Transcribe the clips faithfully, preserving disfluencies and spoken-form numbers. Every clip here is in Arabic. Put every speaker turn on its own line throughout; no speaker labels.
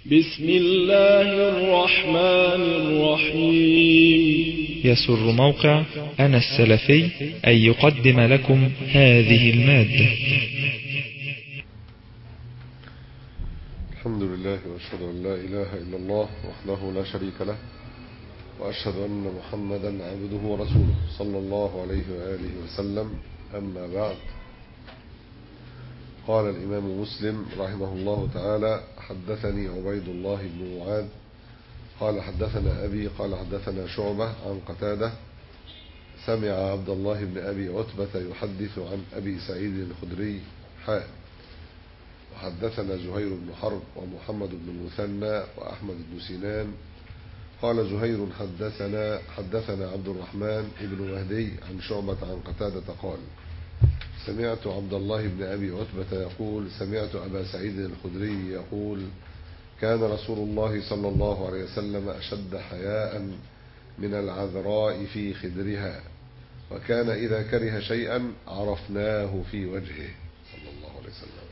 بسم الله الرحمن الرحيم.
يسر موقع أنا السلفي أن يقدم لكم هذه المادة.
الحمد لله وأشهد أن لا إله إلا الله وحده لا شريك له، وأشهد أن محمدا عبده ورسوله صلى الله عليه وآله وسلم. أما بعد، قال الإمام مسلم رحمه الله تعالى: حدثني عبيد الله بن معاذ قال حدثنا أبي قال حدثنا شعبة عن قتادة سمع عبد الله بن أبي عتبة يحدث عن أبي سعيد الخدري حاء. وحدثنا زهير بن حرب ومحمد بن المثنى وأحمد بن سنان قال زهير حدثنا حدثنا عبد الرحمن بن مهدي عن شعبة عن قتادة قال: سمعت عبد الله بن أبي عتبة يقول: سمعت أبا سعيد الخدري يقول: كان رسول الله صلى الله عليه وسلم أشد حياء من العذراء في خدرها، وكان إذا كره شيئا عرفناه في وجهه صلى الله عليه وسلم.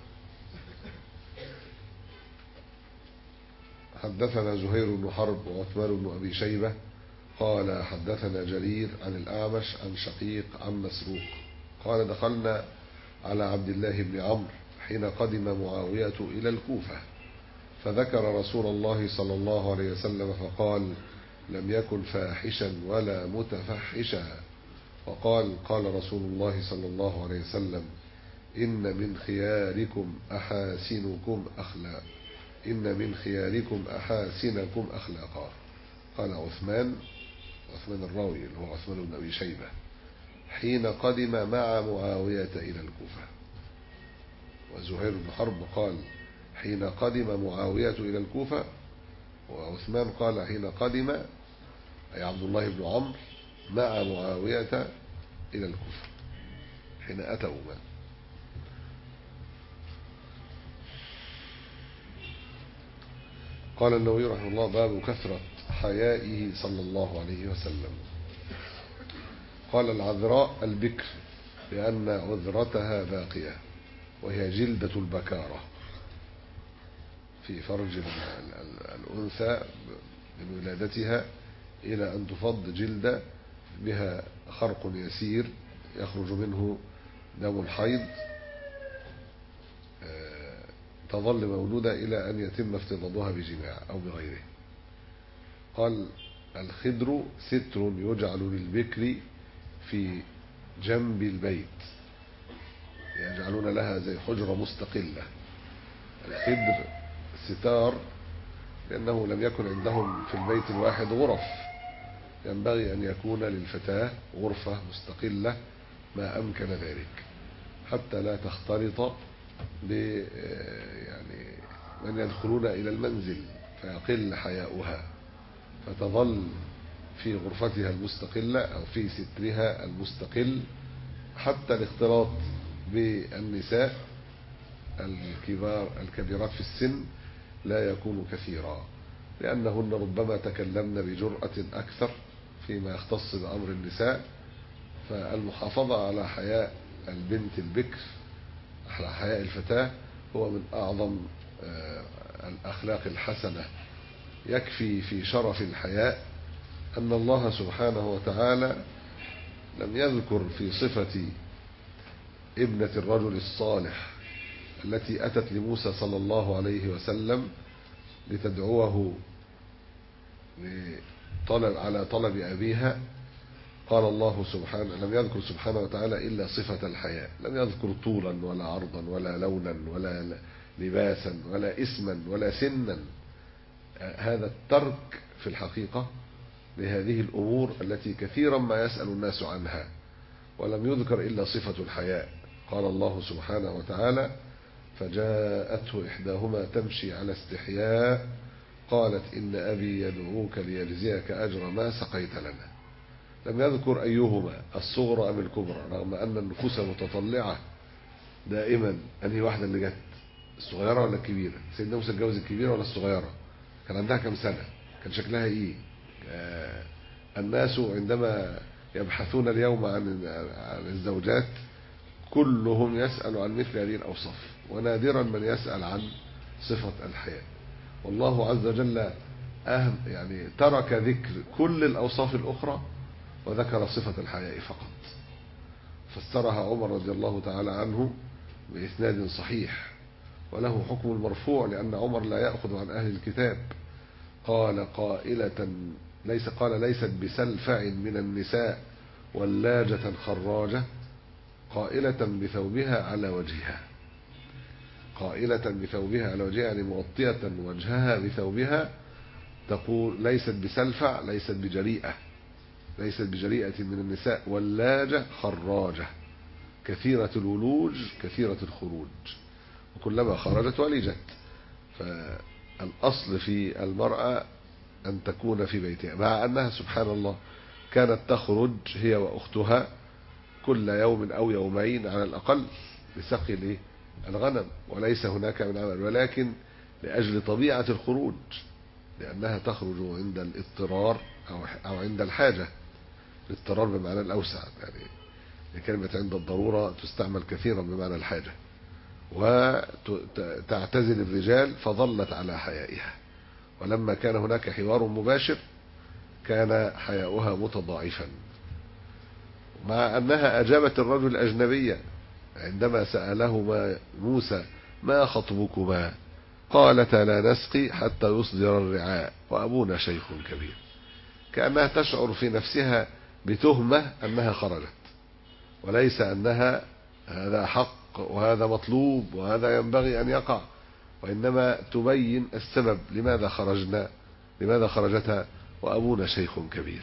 حدثنا زهير بن حرب وعثمان بن أبي شيبة قال حدثنا جرير عن الأعمش عن شقيق عن مسروق قال: دخلنا على عبد الله بن عمرو حين قدم معاوية إلى الكوفة، فذكر رسول الله صلى الله عليه وسلم فقال: لم يكن فاحشا ولا متفحشا. وقال: قال رسول الله صلى الله عليه وسلم: إن من خياركم أحاسنكم أخلاقا إن من خياركم أحاسنكم أخلاقا. قال عثمان عثمان الراوي اللي هو عثمان بن أبي شيبة: حين قدم مع معاوية إلى الكوفة. وزهير بن حرب قال: حين قدم معاوية إلى الكوفة. وعثمان قال: حين قدم أي عبد الله بن عمرو مع معاوية إلى الكوفة، حين أتوا من. قال النووي رحمه الله: باب كثرة حيائه صلى الله عليه وسلم. قال: العذراء البكر، لأن عذرتها باقية، وهي جلدة البكارة في فرج الأنثى من ولادتها إلى أن تفض جلدة بها خرق يسير يخرج منه دم الحيض، تظل مولودة إلى أن يتم افتضاضها بجماع أو بغيره. قال: الخدر ستر يجعل للبكر في جنب البيت، يجعلون لها زي حجرة مستقلة. الخدر ستار، لأنه لم يكن عندهم في البيت الواحد غرف، ينبغي أن يكون للفتاة غرفة مستقلة ما أمكن ذلك، حتى لا تختلط ب يعني من يدخلون إلى المنزل فيقل حياؤها، فتظل في غرفتها المستقلة أو في سترها المستقل، حتى الاختلاط بالنساء الكبار الكبيرات في السن لا يكون كثيرا، لأنهن ربما تكلمن بجرأة أكثر فيما يختص بأمر النساء. فالمحافظة على حياء البنت البكر، على حياء الفتاة، هو من أعظم الأخلاق الحسنة. يكفي في شرف الحياء أن الله سبحانه وتعالى لم يذكر في صفة ابنة الرجل الصالح التي أتت لموسى صلى الله عليه وسلم لتدعوه لطلب على طلب أبيها. قال الله سبحانه لم يذكر سبحانه وتعالى إلا صفة الحياء، لم يذكر طولا ولا عرضا ولا لونا ولا لباسا ولا اسما ولا سنا. هذا الترك في الحقيقة لهذه الأمور التي كثيرا ما يسأل الناس عنها، ولم يذكر إلا صفة الحياء. قال الله سبحانه وتعالى: فجاءته إحداهما تمشي على استحياء قالت إن أبي يدعوك ليجزيك أجر ما سقيت لنا. لم يذكر أيهما الصغرى أم الكبرى، رغم أن النفوس المتطلعة دائما أنهي واحدة اللي جت، الصغيرة ولا الكبيرة؟ سيدنا موسى اتجوز الكبيرة ولا الصغيرة؟ كان عندها كم سنة؟ كان شكلها إيه؟ آه الناس عندما يبحثون اليوم عن عن الزوجات كلهم يسأل عن مثل هذه الأوصاف، ونادرا من يسأل عن صفة الحياء. والله عز وجل أهم يعني ترك ذكر كل الأوصاف الأخرى وذكر صفة الحياء فقط. فسرها عمر رضي الله تعالى عنه بإسناد صحيح، وله حكم المرفوع لأن عمر لا يأخذ عن أهل الكتاب. قال قائلة ليس قال ليست بسلفع من النساء ولاجة خراجة، قائلة بثوبها على وجهها، قائلة بثوبها على وجهها يعني مغطية وجهها بثوبها، تقول ليست بسلفع ليست بجريئة، ليست بجريئة من النساء، ولاجة خراجة كثيرة الولوج كثيرة الخروج، وكلما خرجت ولجت. فالأصل في المرأة أن تكون في بيتها، مع أنها سبحان الله كانت تخرج هي وأختها كل يوم أو يومين على الأقل لسقي الغنم، وليس هناك من عمل، ولكن لأجل طبيعة الخروج، لأنها تخرج عند الاضطرار أو عند الحاجة. الاضطرار بمعنى الأوسع، يعني كلمة عند الضرورة تستعمل كثيرا بمعنى الحاجة. وتعتزل الرجال فظلت على حيائها، ولما كان هناك حوار مباشر كان حياؤها متضاعفا، مع أنها أجابت الرجل الأجنبية عندما سألهما موسى ما خطبكما قالتا لا نسقي حتى يصدر الرعاء وأبونا شيخ كبير، كأنها تشعر في نفسها بتهمة أنها خرجت، وليس أنها هذا حق وهذا مطلوب وهذا ينبغي أن يقع، وإنما تبين السبب لماذا خرجنا، لماذا خرجتها وأبونا شيخ كبير،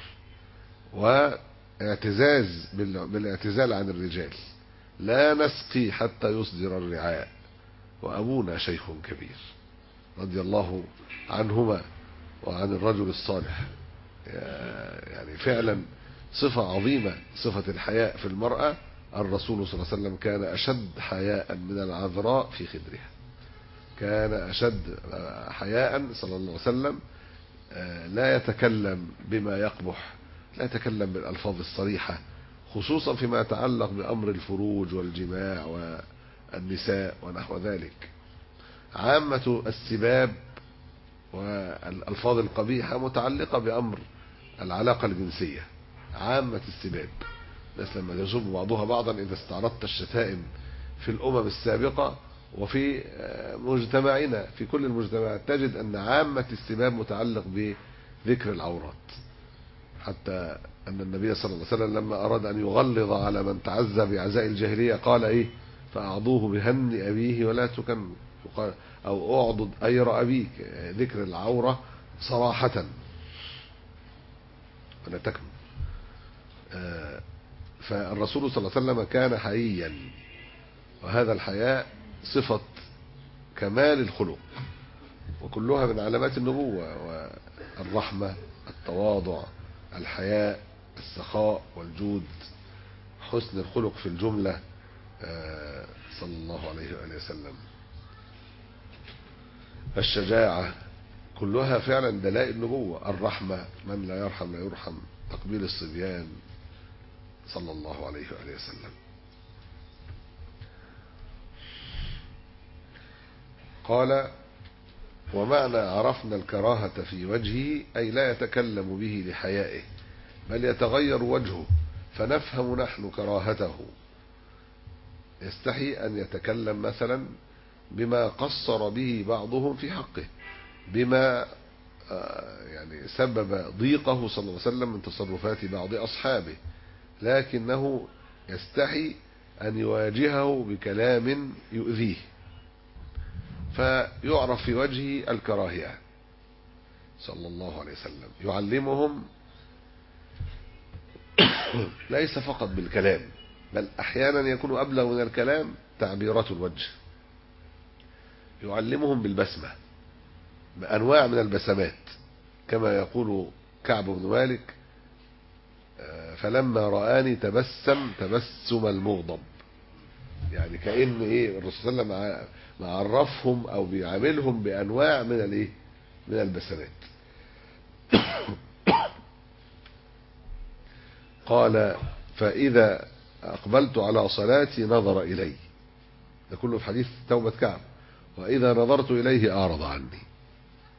واعتزاز بالاعتزال عن الرجال، لا نسقي حتى يصدر الرعاء وأبونا شيخ كبير، رضي الله عنهما وعن الرجل الصالح. يعني فعلا صفة عظيمة صفة الحياء في المرأة. الرسول صلى الله عليه وسلم كان أشد حياء من العذراء في خدرها، كان أشد حياء صلى الله عليه وسلم، لا يتكلم بما يقبح، لا يتكلم بالألفاظ الصريحة، خصوصا فيما يتعلق بأمر الفروج والجماع والنساء ونحو ذلك. عامة السباب والألفاظ القبيحة متعلقة بأمر العلاقة الجنسية، عامة السباب. الناس لما يسب بعضها بعضا، إذا استعرضت الشتائم في الأمم السابقة وفي مجتمعنا في كل المجتمعات تجد أن عامة السباب متعلق بذكر العورات، حتى أن النبي صلى الله عليه وسلم لما أراد أن يغلظ على من تعزى بعزاء الجاهلية قال إيه فأعضوه بهن أبيه ولا تكن، أو أعضد أير أبيك، ذكر العورة صراحة ولا تكن. فالرسول صلى الله عليه وسلم كان حييا، وهذا الحياء صفة كمال الخلق، وكلها من علامات النبوة، والرحمة التواضع الحياء السخاء والجود، حسن الخلق في الجملة صلى الله عليه وآله وسلم، الشجاعة، كلها فعلا دلائل النبوة، الرحمة، من لا يرحم لا يرحم، تقبيل الصبيان صلى الله عليه وآله وسلم. قال ومعنى عرفنا الكراهة في وجهه أي لا يتكلم به لحيائه، بل يتغير وجهه فنفهم نحن كراهته، يستحي أن يتكلم مثلا بما قصر به بعضهم في حقه، بما يعني سبب ضيقه صلى الله عليه وسلم من تصرفات بعض أصحابه، لكنه يستحي أن يواجهه بكلام يؤذيه، فيعرف في وجهه الكراهية صلى الله عليه وسلم. يعلمهم ليس فقط بالكلام، بل أحيانا يكون أبلغ من الكلام تعبيرات الوجه. يعلمهم بالبسمة، بأنواع من البسمات، كما يقول كعب بن مالك فلما رآني تبسم تبسم المغضب، يعني كأن ايه الرسول صلى الله عليه وسلم معرفهم او بيعاملهم بانواع من الايه من البسمات. قال فإذا أقبلت على صلاتي نظر إلي، ده كله في حديث توبة كعب، وإذا نظرت إليه أعرض عني.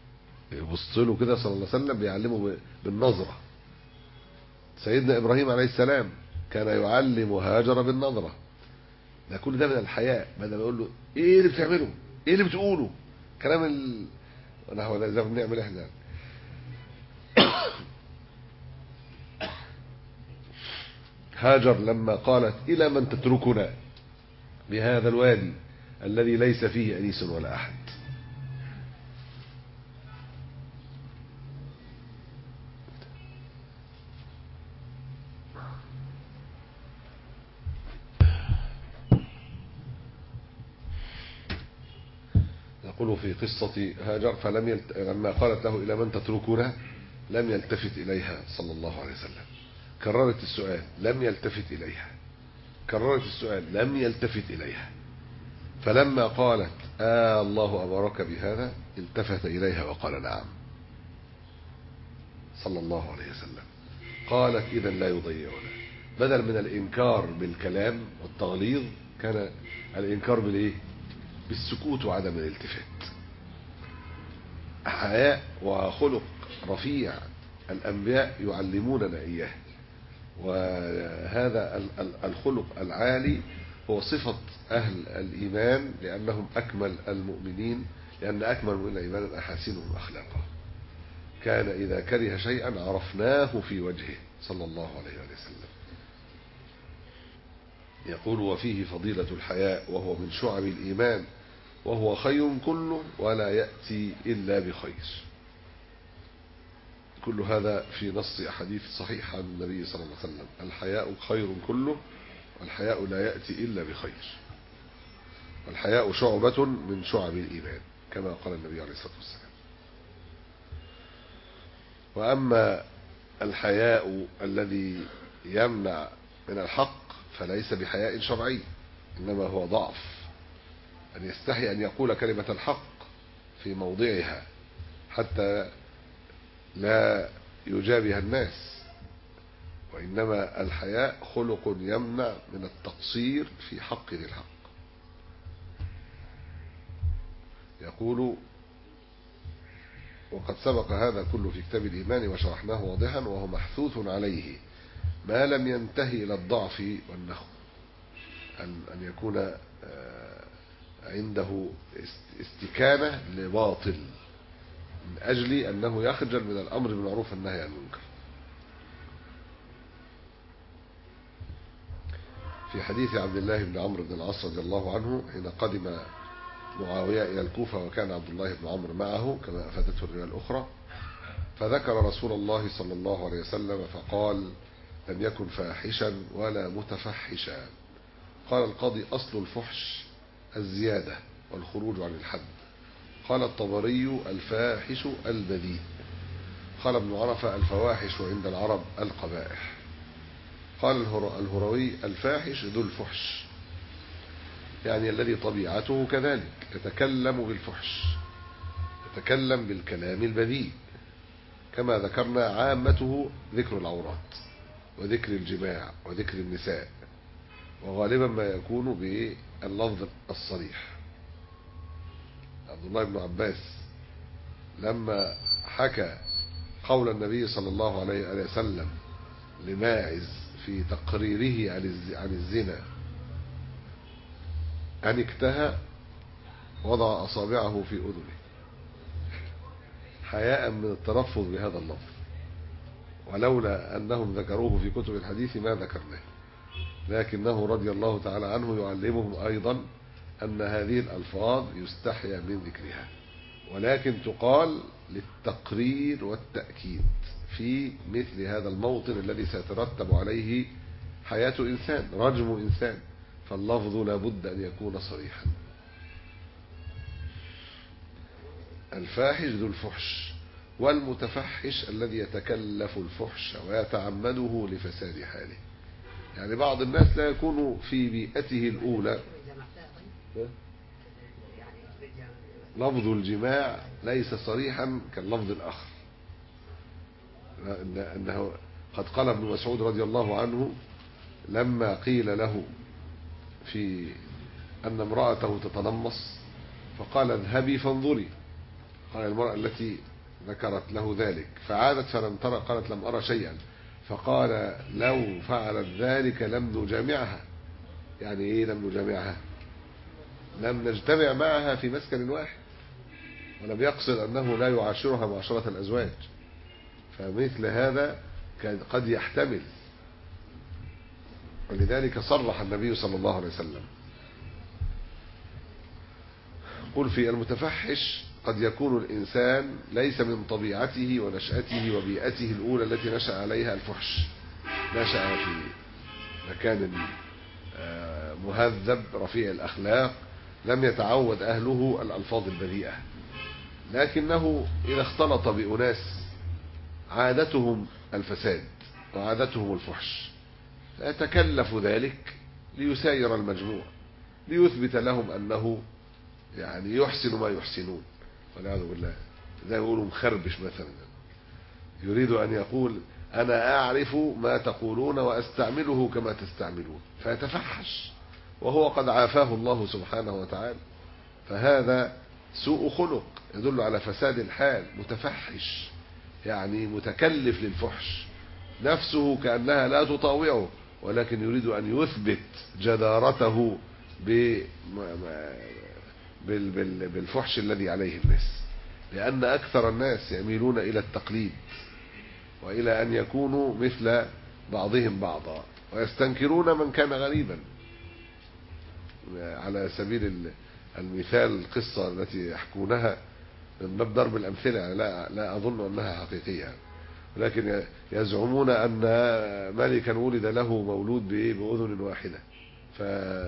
يبص له كده صلى الله عليه وسلم بيعلمه بالنظرة. سيدنا إبراهيم عليه السلام كان يعلم هاجر بالنظرة. ده كل ده من الحياء، بدل ما يقول له ايه اللي بتعمله، ايه اللي بتقوله، كلام ال نحو ده زي ما بنعمل احنا. هاجر لما قالت الى من تتركنا بهذا الوادي الذي ليس فيه انيس ولا احد، يقول في قصة هاجر فلم يلت... لما قالت له إلى من تتركنا لم يلتفت إليها صلى الله عليه وسلم. كررت السؤال لم يلتفت إليها، كررت السؤال لم يلتفت إليها. فلما قالت آه الله أبارك بهذا التفت إليها وقال نعم صلى الله عليه وسلم. قالت إذا لا يضيعنا، بدل من الإنكار بالكلام والتغليظ كان الإنكار بالإيه؟ بالسكوت وعدم الالتفات. حياء وخلق رفيع الأنبياء يعلموننا إياه، وهذا الخلق العالي هو صفة أهل الإيمان لأنهم أكمل المؤمنين، لأن أكمل المؤمنين إيمانا أحاسنهم أخلاقا. كان إذا كره شيئا عرفناه في وجهه صلى الله عليه وسلم. يقول وفيه فضيلة الحياء وهو من شعب الإيمان وهو خير كله ولا يأتي إلا بخير. كل هذا في نص أحاديث صحيحة عن النبي صلى الله عليه وسلم. الحياء خير كله والحياء لا يأتي إلا بخير، والحياء شعبة من شعب الإيمان كما قال النبي عليه الصلاة والسلام. وأما الحياء الذي يمنع من الحق فليس بحياء شرعي، إنما هو ضعف، أن يستحي أن يقول كلمة الحق في موضعها حتى لا يجابها الناس. وإنما الحياء خلق يمنع من التقصير في حق ذي الحق. يقول وقد سبق هذا كله في كتاب الإيمان وشرحناه واضحا، وهو محثوث عليه ما لم ينتهي إلى الضعف والنخو، أن أن يكون عنده استكانة لباطل من أجل أنه يخجل من الأمر بالمعروف والنهي عن المنكر. في حديث عبد الله بن عمرو بن العاص رضي الله عنه حين قدم معاوية إلى الكوفة وكان عبد الله بن عمرو معه كما أفادته الرواية الأخرى، فذكر رسول الله صلى الله عليه وسلم فقال لم يكن فاحشا ولا متفحشا. قال القاضي أصل الفحش الزيادة والخروج عن الحد. قال الطبري الفاحش البذيء. قال ابن عرفة الفواحش عند العرب القبائح. قال الهروي الفاحش ذو الفحش، يعني الذي طبيعته كذلك يتكلم بالفحش، يتكلم بالكلام البذيء، كما ذكرنا عامته ذكر العورات وذكر الجماع وذكر النساء، وغالبا ما يكون باللفظ الصريح. عبد الله بن عباس لما حكى قول النبي صلى الله عليه وسلم لماعز في تقريره عن الزنا أن اكتهى وضع أصابعه في أذنه حياء من التلفظ بهذا اللفظ، ولولا أنهم ذكروه في كتب الحديث ما ذكرناه، لكنه رضي الله تعالى عنه يعلمهم أيضا أن هذه الألفاظ يستحيا من ذكرها، ولكن تقال للتقرير والتأكيد في مثل هذا الموطن الذي سيترتب عليه حياة إنسان، رجم إنسان، فاللفظ لابد أن يكون صريحا. الفاحش ذو الفحش، والمتفحش الذي يتكلف الفحش ويتعمده لفساد حاله. يعني بعض الناس لا يكون في بيئته الأولى لفظ الجماع ليس صريحا كاللفظ الآخر، أنه قد قال ابن مسعود رضي الله عنه لما قيل له في أن امرأته تتنمص فقال اذهبي فانظري، قال المرأة التي ذكرت له ذلك فعادت فلم ترى، قالت لم أرى شيئا، فقال لو فعلت ذلك لم نجامعها. يعني ايه لم نجامعها؟ لم نجتمع معها في مسكن واحد، ولم يقصد أنه لا يعاشرها معاشرة الأزواج. فمثل هذا كان قد يحتمل، ولذلك صرح النبي صلى الله عليه وسلم قل في المتفحش قد يكون الإنسان ليس من طبيعته ونشأته وبيئته الأولى التي نشأ عليها الفحش، نشأ في مكان مهذب رفيع الأخلاق لم يتعود أهله الألفاظ البذيئة، لكنه إذا اختلط بأناس عادتهم الفساد وعادتهم الفحش فيتكلف ذلك ليساير المجموع، ليثبت لهم أنه يعني يحسن ما يحسنون، والعياذ بالله. زي ما يقولوا مخربش مثلا، يريد أن يقول أنا أعرف ما تقولون وأستعمله كما تستعملون، فيتفحش وهو قد عافاه الله سبحانه وتعالى. فهذا سوء خلق يدل على فساد الحال. متفحش يعني متكلف للفحش، نفسه كأنها لا تطاوعه، ولكن يريد أن يثبت جدارته بالفحش الذي عليه الناس، لأن أكثر الناس يميلون إلى التقليد وإلى أن يكونوا مثل بعضهم بعضا، ويستنكرون من كان غريبا. على سبيل المثال القصة التي يحكونها من باب ضرب الأمثلة، يعني لا, لا أظن أنها حقيقية، ولكن يزعمون أن ملكا ولد له مولود بأذن واحدة، ف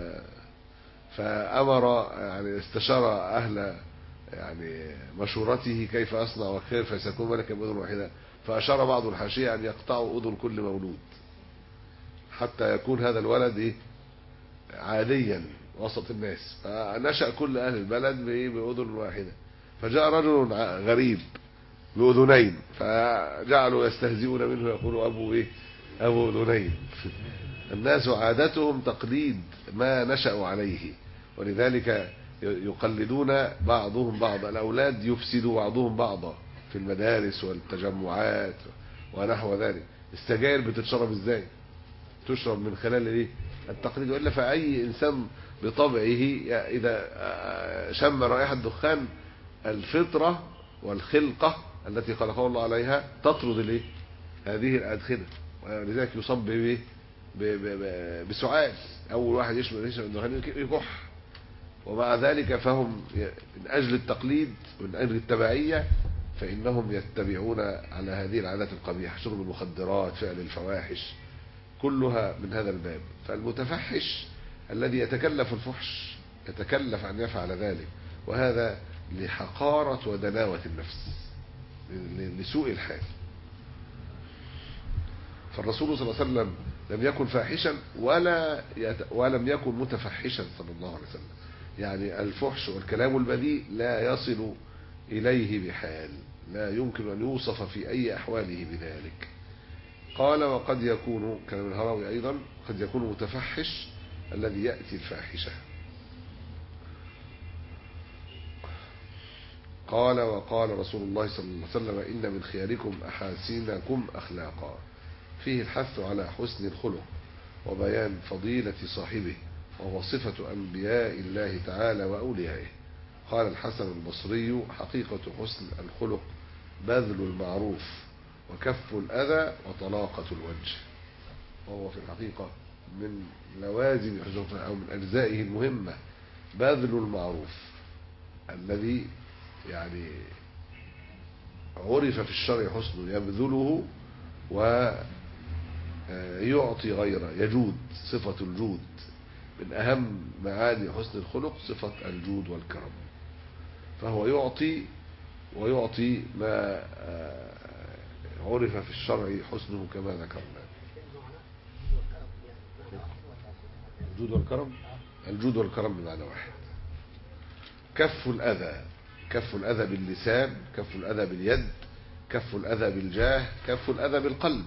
فأمر يعني استشار أهل يعني مشورته كيف أصنع وكيف سيكون ملكا بأذن واحدة، فأشار بعض الحاشية أن يقطعوا أذن كل مولود حتى يكون هذا الولد إيه عاديا وسط الناس، فنشأ كل أهل البلد بأذن واحدة. فجاء رجل غريب بأذنين فجعلوا يستهزئون منه، يقولوا أبو إيه أبو أذنين. الناس عادتهم تقليد ما نشأوا عليه، ولذلك يقلدون بعضهم بعضا. الأولاد يفسدوا بعضهم بعضا في المدارس والتجمعات ونحو ذلك. السجاير بتتشرب ازاي؟ تشرب من خلال ايه التقليد، وإلا فأي إنسان بطبعه إذا شم رائحة دخان الفطرة والخلقة التي خلقه الله عليها تطرد الايه هذه الأدخنة، ولذلك يصاب بايه بسعال. أول واحد يشرب الدخان يكح. ومع ذلك فهم من أجل التقليد ومن أجل التبعية فإنهم يتبعون على هذه العادات القبيحة، شرب المخدرات، فعل الفواحش، كلها من هذا الباب. فالمتفحش الذي يتكلف الفحش يتكلف أن يفعل ذلك، وهذا لحقارة ودناوة النفس، لسوء الحال. فالرسول صلى الله عليه وسلم لم يكن فاحشا ولا يت... ولم يكن متفحشا صلى الله عليه وسلم. يعني الفحش والكلام البذيء لا يصل إليه بحال، لا يمكن أن يوصف في أي أحواله بذلك. قال وقد يكون كلام الهروي أيضا قد يكون متفحش الذي يأتي الفاحشة. قال وقال رسول الله صلى الله عليه وسلم إن من خياركم أحاسنكم أخلاقا، فيه الحث على حسن الخلق وبيان فضيلة صاحبه، وهو صفة أنبياء الله تعالى وأوليائه. قال الحسن البصري حقيقة حسن الخلق بذل المعروف وكف الأذى وطلاقة الوجه، وهو في الحقيقة من لوازم أو من أجزائه المهمة بذل المعروف الذي يعني عرف في الشرع حسنه، يبذله ويعطي غيره، يجود، صفة الجود من أهم معاني حسن الخلق، صفة الجود والكرم. فهو يعطي ويعطي ما عرف في الشرع حسنه كما ذكرنا. الجود والكرم، الجود والكرم بمعنى واحد. كف الأذى، كف الأذى باللسان، كف الأذى باليد، كف الأذى بالجاه، كف الأذى بالقلب.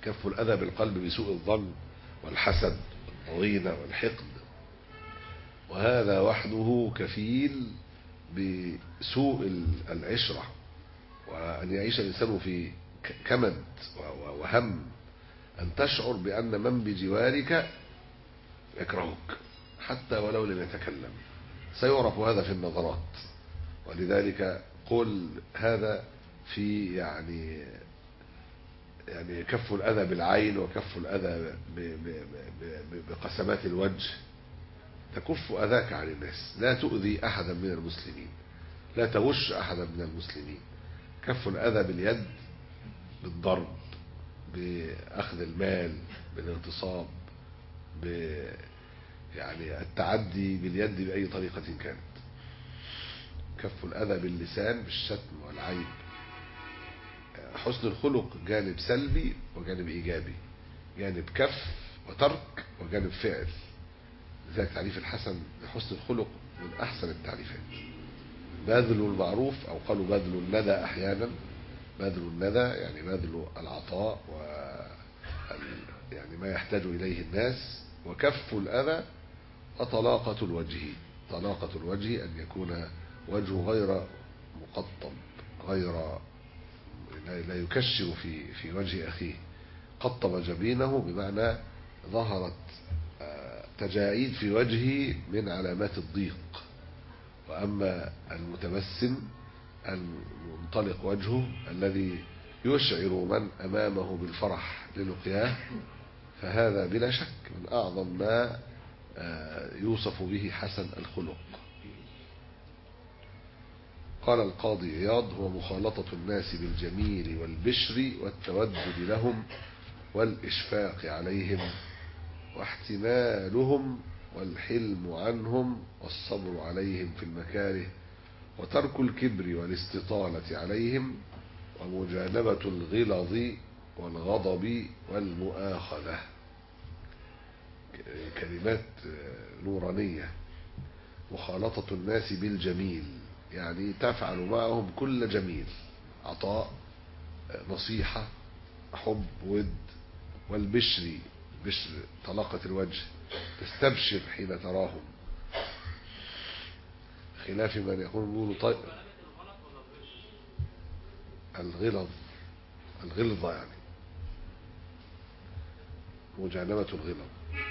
كف الأذى بالقلب بسوء الظن والحسد والضغينة والحقد، وهذا وحده كفيل بسوء العشرة، وأن يعيش الإنسان في كمد وهم، أن تشعر بأن من بجوارك يكرهك حتى ولو لم يتكلم، سيعرف هذا في النظرات. ولذلك قل هذا في يعني يعني كف الأذى بالعين وكف الأذى بقسمات الوجه، تكف أذاك عن الناس، لا تؤذي أحدا من المسلمين، لا تغش أحدا من المسلمين. كف الأذى باليد بالضرب، بأخذ المال، بالاغتصاب، ب يعني التعدي باليد بأي طريقة كانت. كف الأذى باللسان بالشتم والعيب. حسن الخلق جانب سلبي وجانب إيجابي، جانب كف وترك وجانب فعل. لذلك تعريف الحسن لحسن الخلق من أحسن التعريفات. باذل المعروف، أو قالوا باذل الندى أحيانا، باذل الندى يعني باذل العطاء و يعني ما يحتاج إليه الناس. وكف الأذى وطلاقة الوجه، طلاقة الوجه أن يكون وجهه غير مقطب، غير لا يكشر في في وجه أخيه، قطب جبينه بمعنى ظهرت تجاعيد في وجهه من علامات الضيق. وأما المتبسم المنطلق وجهه الذي يشعر من أمامه بالفرح للقياه، فهذا بلا شك من أعظم ما يوصف به حسن الخلق. قال القاضي عياض: هو مخالطة الناس بالجميل والبشر والتودد لهم والإشفاق عليهم واحتمالهم والحلم عنهم والصبر عليهم في المكاره وترك الكبر والاستطالة عليهم ومجانبة الغلظ والغضب والمؤاخذة. كلمات نورانية. مخالطة الناس بالجميل يعني تفعل معهم كل جميل، عطاء، نصيحة، حب، ود. والبشر، بشر طلاقة الوجه، تستبشر حين تراهم، خلاف من يكون يقول طيب الغلظ، الغلظة يعني مجانبة الغلظ.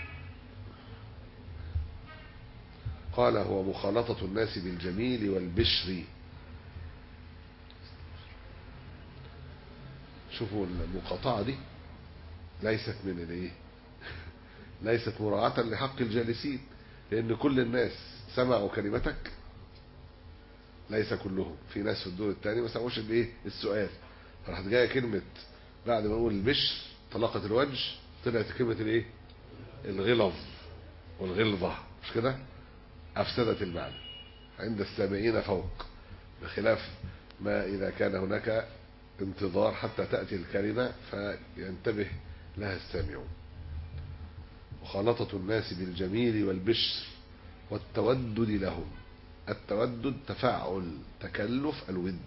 قال: هو مخالطة الناس بالجميل والبشر. شوفوا المقاطعة دي ليست من الايه ليست مراعاة لحق الجالسين، لان كل الناس سمعوا كلمتك، ليس كلهم، في ناس في الدور الثاني ما سمعوش الايه السؤال، فراحت جايه كلمه بعد ما نقول البشر طلاقة الوجه طلعت كلمه الايه الغلظ والغلظة، مش كده؟ افسدت المعنى عند السامعين فوق، بخلاف ما اذا كان هناك انتظار حتى تأتي الكلمة فينتبه لها السامعون. مخالطة الناس بالجميل والبشر والتودد لهم. التودد تفاعل، تكلف، الود.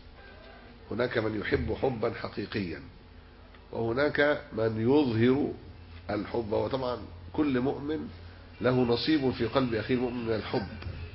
هناك من يحب حبا حقيقيا، وهناك من يظهر الحب، وطبعا كل مؤمن له نصيب في قلب أخيه المؤمن من الحب،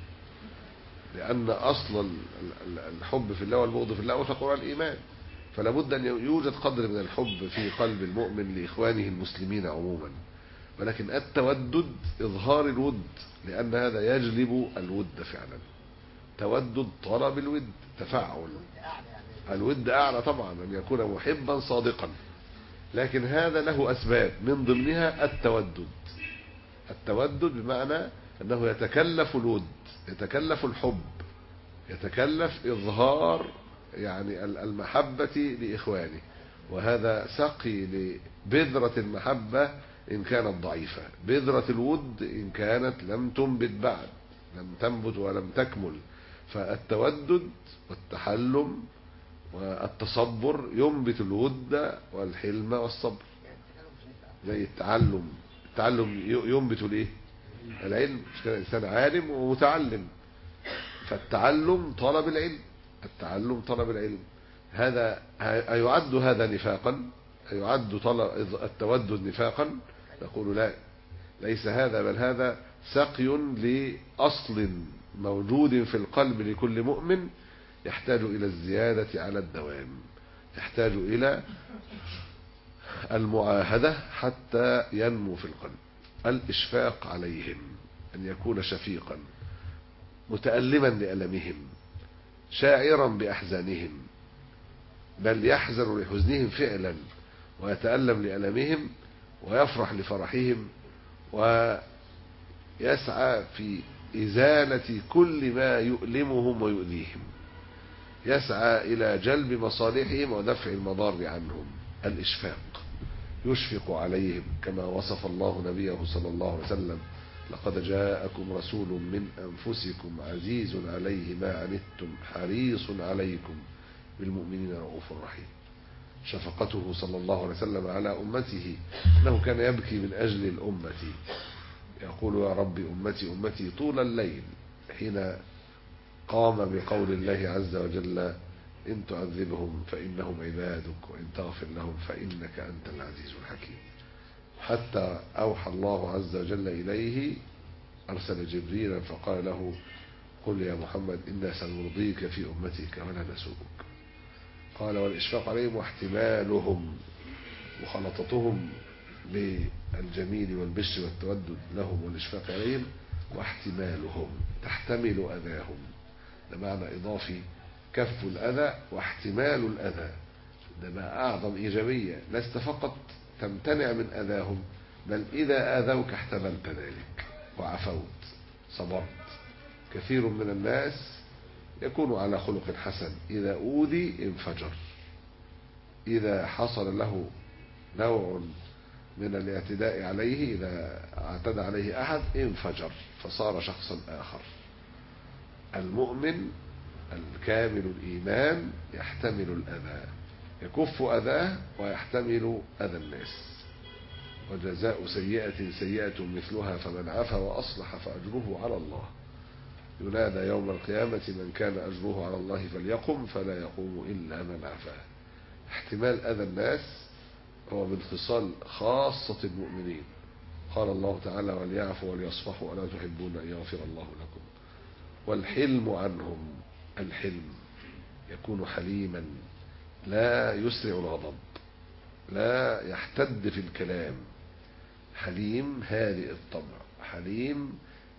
لأن أصل الحب في الله والبغض في الله وتقوى الإيمان، فلا بد أن يوجد قدر من الحب في قلب المؤمن لإخوانه المسلمين عموما. ولكن التودد إظهار الود، لأن هذا يجلب الود فعلا. تودد طلب الود، تفاعل. الود أعلى طبعا، أن يكون محبا صادقا، لكن هذا له أسباب من ضمنها التودد. التودد بمعنى أنه يتكلف الود، يتكلف الحب، يتكلف إظهار يعني المحبة لإخوانه، وهذا سقي لبذرة المحبة إن كانت ضعيفة، بذرة الود إن كانت لم تنبت بعد، لم تنبت ولم تكمل. فالتودد والتحلم والتصبر ينبت الود والحلم والصبر. زي التعلم، التعلم ينبت الايه العلم، مش كده؟ انسان عالم ومتعلم، فالتعلم طلب العلم، التعلم طلب العلم. هذا أيعد هذا نفاقا؟ يعد طلب التودد نفاقا؟ نقول لا، ليس هذا، بل هذا سقي لأصل موجود في القلب لكل مؤمن يحتاج إلى الزيادة على الدوام، يحتاج إلى المعاهدة حتى ينمو في القلب. الإشفاق عليهم، أن يكون شفيقا متألما لألمهم، شاعرا بأحزانهم، بل يحزن لحزنهم فعلا ويتألم لألمهم ويفرح لفرحهم، ويسعى في إزالة كل ما يؤلمهم ويؤذيهم، يسعى إلى جلب مصالحهم ودفع المضار عنهم. الإشفاق، يشفق عليهم كما وصف الله نبيه صلى الله عليه وسلم: لقد جاءكم رسول من أنفسكم عزيز عليه ما عنتم حريص عليكم بالمؤمنين رؤوف رحيم. شفقته صلى الله عليه وسلم على أمته، أنه كان يبكي من أجل الأمة، يقول: يا رب أمتي أمتي طول الليل، حين قام بقول الله عز وجل: إن تعذبهم فإنهم عبادك وإن تغفر لهم فإنك أنت العزيز الحكيم. حتى أوحى الله عز وجل إليه، أرسل جبريلا فقال له: قل يا محمد إنا سنرضيك في أمتك ولا نسوءك. قال: والإشفاق عليهم واحتمالهم، مخالطتهم بالجميل والبشر والتودد لهم والإشفاق عليهم، واحتمالهم، تحتمل أذاهم، ده معنى إضافي، كف الأذى واحتمال الأذى، ده بقى أعظم إيجابية، لست فقط تمتنع من أذاهم، بل إذا آذوك احتملت ذلك وعفوت صبرت. كثير من الناس يكون على خلق حسن، إذا أوذي انفجر، إذا حصل له نوع من الاعتداء عليه، إذا اعتدى عليه أحد انفجر فصار شخصا آخر. المؤمن الكامل الإيمان يحتمل الأذى، يكف أذاه ويحتمل أذى الناس. وجزاء سيئة سيئة مثلها فمن عفا وأصلح فأجره على الله. ينادى يوم القيامة: من كان أجره على الله فليقم، فلا يقوم إلا من عفا. احتمال أذى الناس هو من خصال خاصة المؤمنين. قال الله تعالى: وليعفوا وليصفحوا ألا تحبون أن يغفر الله لكم. والحلم عنهم، الحلم يكون حليما، لا يسرع الغضب، لا يحتد في الكلام، حليم هادئ الطبع، حليم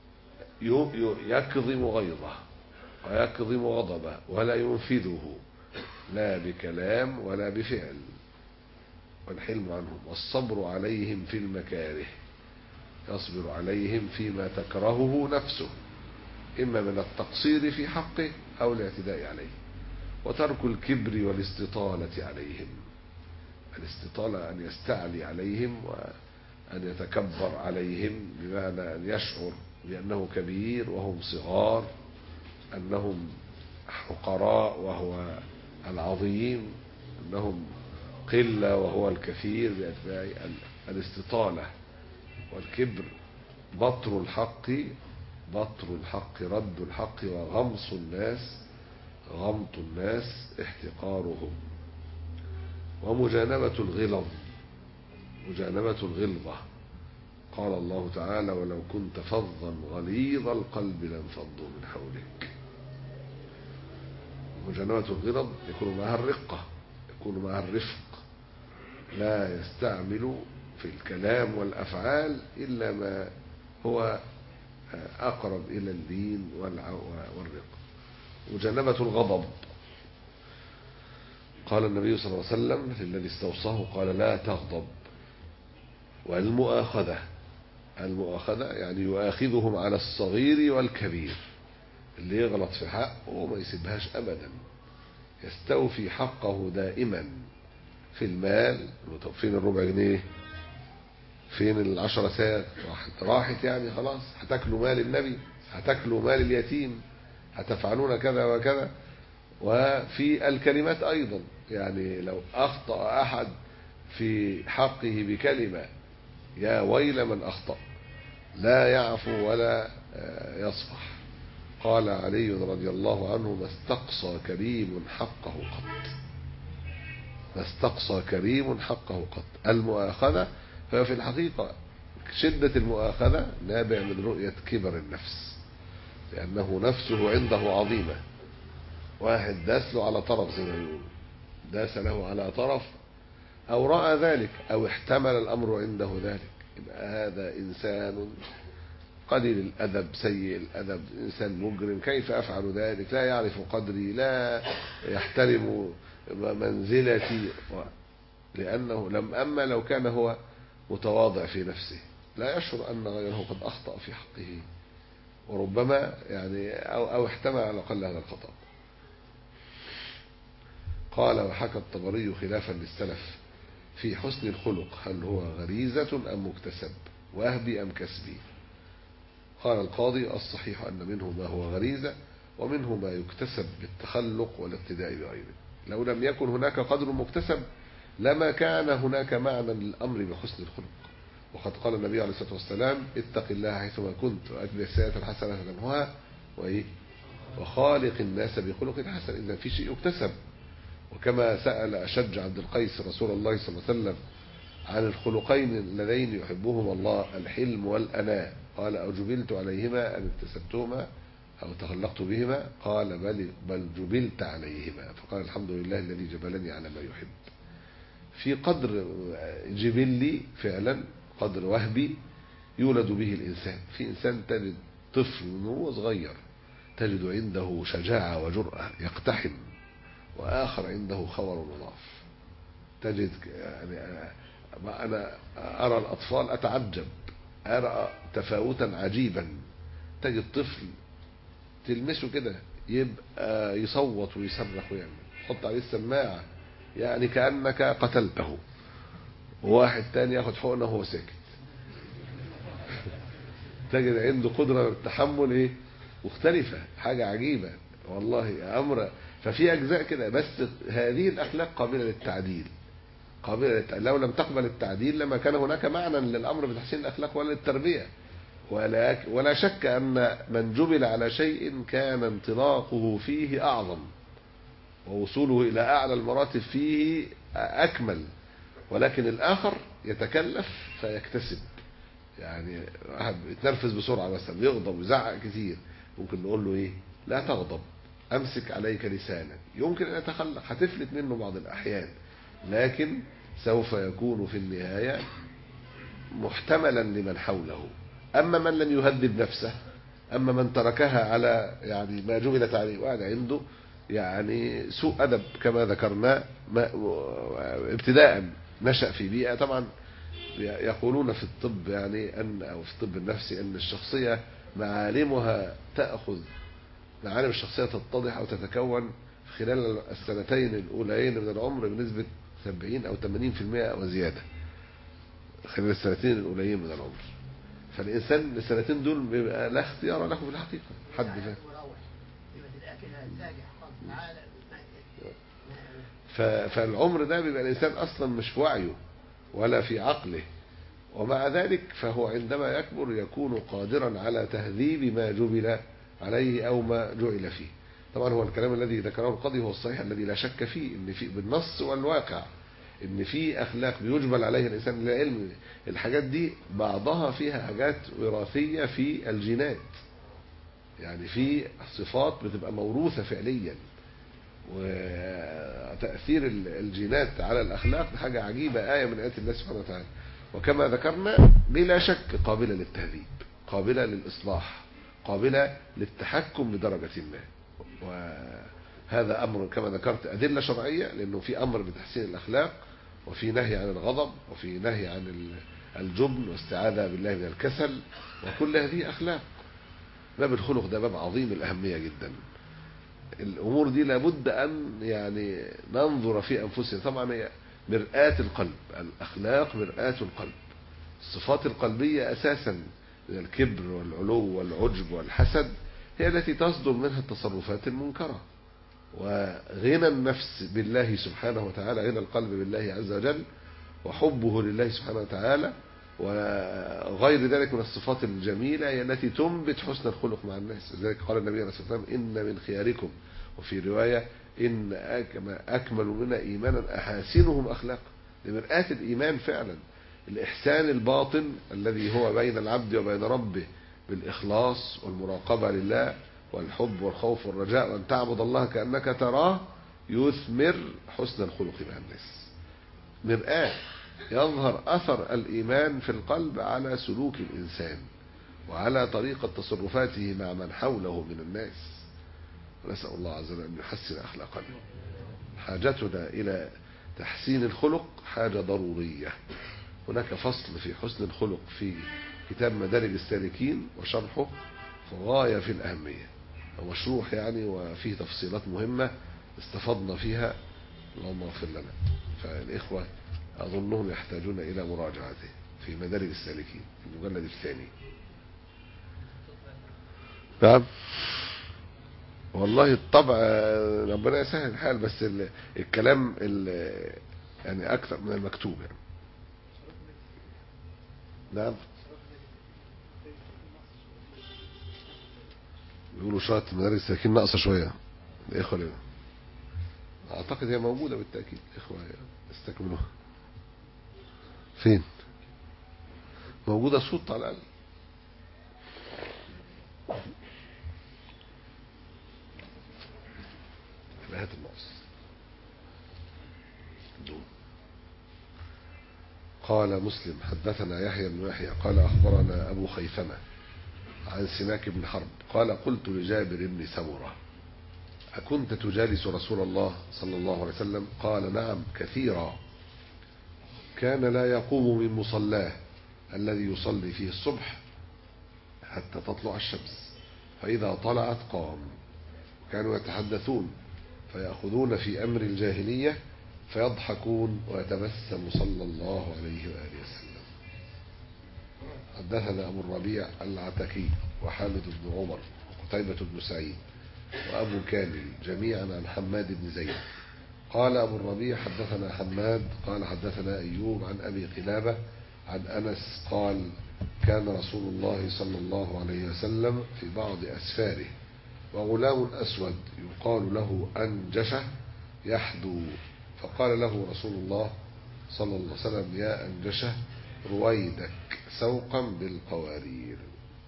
يكظم غيظه ويكظم غضبه ولا ينفذه لا بكلام ولا بفعل. والحلم عنهم، والصبر عليهم في المكاره، يصبر عليهم فيما تكرهه نفسه، إما من التقصير في حقه أو الاعتداء عليه. وترك الكبر والاستطالة عليهم، الاستطالة أن يستعلي عليهم وأن يتكبر عليهم، بمعنى أن يشعر بأنه كبير وهم صغار، أنهم حقراء وهو العظيم، أنهم قلة وهو الكثير بأتباع. الاستطالة والكبر بطر الحق، بطر الحق رد الحق، وغمص الناس غمط الناس احتقارهم. ومجانبة الغلظ، مجانبة الغلظة، قال الله تعالى: ولو كنت فظا غليظ القلب لانفضوا من حولك. مجانبة الغلظ يكون معها الرقة، يكون معها الرفق، لا يستعمل في الكلام والأفعال إلا ما هو أقرب إلى اللين والرقة. مجانبة الغضب، قال النبي صلى الله عليه وسلم للذي استوصاه، قال: لا تغضب. والمؤاخذة، المؤاخذة يعني يؤاخذهم على الصغير والكبير، اللي يغلط في حقه وما يسيبهاش أبدا، يستوفي حقه دائما في المال. فين الربع جنيه؟ فين العشرة ساعات؟ راحت يعني خلاص، هتاكلوا مال النبي، هتاكلوا مال اليتيم، هتفعلون كذا وكذا. وفي الكلمات أيضا، يعني لو أخطأ أحد في حقه بكلمة، يا ويل من أخطأ، لا يعفو ولا يصفح. قال علي رضي الله عنه: ما استقصى كريم حقه قط. ما استقصى كريم حقه قط. المؤاخذة ففي الحقيقة شدة المؤاخذة نابع من رؤية كبر النفس، لأنه نفسه عنده عظيمة. واحد داس له على طرف زي ما بيقولوا، داس له على طرف أو رأى ذلك أو احتمل الأمر عنده ذلك، يبقى هذا إنسان قليل الأدب سيء الأدب، إنسان مجرم. كيف أفعل ذلك؟ لا يعرف قدري، لا يحترم منزلتي، لأنه لم أما لو كان هو متواضع في نفسه لا يشعر أن غيره قد أخطأ في حقه، وربما يعني أو, أو احتمل على الأقل هذا الخطأ. قال: وحكى الطبري خلافا للسلف في حسن الخلق، هل هو غريزة أم مكتسب، وهبي أم كسبي؟ قال القاضي: الصحيح أن منه ما هو غريزة ومنه ما يكتسب بالتخلق والاقتداء بغيره. لو لم يكن هناك قدر مكتسب لما كان هناك معنى للأمر بحسن الخلق. وقد قال النبي عليه الصلاة والسلام: اتق الله حيثما كنت وأتبع السيئة الحسنة تمحها وإيه وخالق الناس بخلق حسن. إذا في شيء يكتسب. وكما سأل أشج عبد القيس رسول الله صلى الله عليه وسلم عن الخلقين اللذين يحبهما الله، الحلم والأناء، قال: أجبلت عليهما أم اكتسبتهما أو تخلقت بهما؟ قال: بل, بل جبلت عليهما. فقال: الحمد لله الذي جبلني على ما يحب. في قدر جبلي فعلا، قدر وهبي يولد به الإنسان. في إنسان تجد طفل وهو صغير تجد عنده شجاعة وجرأة يقتحم، وآخر عنده خور وضعف. تجد يعني أنا أرى الأطفال أتعجب، أرى تفاوتا عجيبا. تجد طفل تلمسه كده يبقى يصوت ويصرخ ويعمل، تحط عليه السماعة يعني كأنك قتلته. وواحد تاني ياخد حقنه وهو ساكت. تجد عنده قدرة التحمل ايه مختلفة، حاجة عجيبة والله أمر. ففي أجزاء كده، بس هذه الأخلاق قابلة للتعديل، قابلة للتعديل. لو لم تقبل التعديل لما كان هناك معنى للأمر بتحسين الأخلاق ولا للتربية. ولا, ولا شك أن من جبل على شيء كان انطلاقه فيه أعظم ووصوله إلى أعلى المراتب فيه أكمل، ولكن الآخر يتكلف فيكتسب. يعني واحد يتنرفز بسرعة مثلا، يغضب ويزعق كتير، ممكن نقول له إيه؟ لا تغضب، أمسك عليك لسانك. يمكن أن يتخلق، هتفلت منه بعض الأحيان، لكن سوف يكون في النهاية محتملا لمن حوله. أما من لم يهذب نفسه، أما من تركها على يعني ما جبلت عليه، وقال عنده يعني سوء أدب كما ذكرنا، ابتداء نشأ في بيئة. طبعا يقولون في الطب يعني أن أو في الطب النفسي أن الشخصية معالمها تأخذ معالم الشخصية تتضح أو تتكون خلال السنتين الأولين من العمر بنسبة سبعين أو ثمانين بالمئة أو زيادة خلال السنتين الأولين من العمر. فالإنسان السنتين دول بيبقى لا اختيار له في الحقيقة. حد فاهم؟ فالعمر ده بيبقى الإنسان أصلا مش في وعيه ولا في عقله، ومع ذلك فهو عندما يكبر يكون قادرا على تهذيب ما جبل عليه أو ما جعل فيه. طبعا هو الكلام الذي ذكره القاضي هو الصحيح الذي لا شك فيه، ان في بالنص والواقع ان في اخلاق بيجبل عليها الانسان للعلم. الحاجات دي بعضها فيها حاجات وراثيه في الجينات، يعني في صفات بتبقى موروثه فعليا، وتاثير الجينات على الاخلاق دي حاجه عجيبه، ايه من ايات الله سبحانه وتعالى. وكما ذكرنا بلا شك قابله للتهذيب، قابله للاصلاح، قابله للتحكم بدرجه ما. وهذا أمر كما ذكرت أدلة شرعية، لأنه في أمر بتحسين الأخلاق، وفي نهي عن الغضب، وفي نهي عن الجبن واستعاذة بالله من الكسل، وكل هذه أخلاق. باب الخلق ده باب عظيم الأهمية جدا. الأمور دي لابد أن يعني ننظر في أنفسنا. طبعا هي مرآة القلب، الأخلاق مرآة القلب. الصفات القلبية أساسا من الكبر والعلو والعجب والحسد هي التي تصدر منها التصرفات المنكرة. وغنى النفس بالله سبحانه وتعالى، غنى القلب بالله عز وجل، وحبه لله سبحانه وتعالى، وغير ذلك من الصفات الجميلة هي التي تنبت حسن الخلق مع الناس. لذلك قال النبي عليه الصلاة والسلام: إن من خياركم، وفي رواية إن أكمل منا إيمانا أحاسنهم أخلاقا. لمرآة الإيمان فعلا الإحسان الباطن الذي هو بين العبد وبين ربه بالإخلاص والمراقبة لله والحب والخوف والرجاء وأن تعبد الله كأنك تراه يثمر حسن الخلق مع الناس. مرآة يظهر أثر الإيمان في القلب على سلوك الإنسان وعلى طريقة تصرفاته مع من حوله من الناس. نسأل الله عز وجل أن يحسن أخلاقنا. حاجتنا إلى تحسين الخلق حاجة ضرورية. هناك فصل في حسن الخلق في كتاب مدارج السالكين وشرحه غاية في الأهمية، ومشروح يعني، وفيه تفصيلات مهمة استفضنا فيها، اللهم اغفر لنا. فالإخوة أظنهم يحتاجون إلى مراجعته في مدارج السالكين المجلد الثاني. نعم والله الطبع ربنا يسهل الحال، بس الكلام يعني أكثر من المكتوب يعني. نعم بيقولوا شرط مدارج السالكين ناقصة شوية. الإخوة لنا أعتقد هي موجودة بالتأكيد. إخوة استكملوها. فين موجودة صوت على الأقل؟ هات الناقص. قال مسلم حدثنا يحيى بن يحيى قال أخبرنا أبو خيثمة عن سماك بن حرب قال قلت لجابر بن سمرة أكنت تجالس رسول الله صلى الله عليه وسلم؟ قال نعم كثيرا، كان لا يقوم من مصلاه الذي يصلي فيه الصبح حتى تطلع الشمس، فإذا طلعت قام. كانوا يتحدثون فيأخذون في أمر الجاهلية فيضحكون ويتبسم صلى الله عليه وآله وسلم. حدثنا أبو الربيع العتكي وحامد بن عمر وقتيبة بن سعيد وأبو كامل جميعا عن حماد بن زيد. قال أبو الربيع حدثنا حماد قال حدثنا أيوب عن أبي قلابة عن أنس قال كان رسول الله صلى الله عليه وسلم في بعض أسفاره وغلام أسود يقال له أنجشة يحدو، فقال له رسول الله صلى الله عليه وسلم يا أنجشة رويدك سوقا بالقوارير.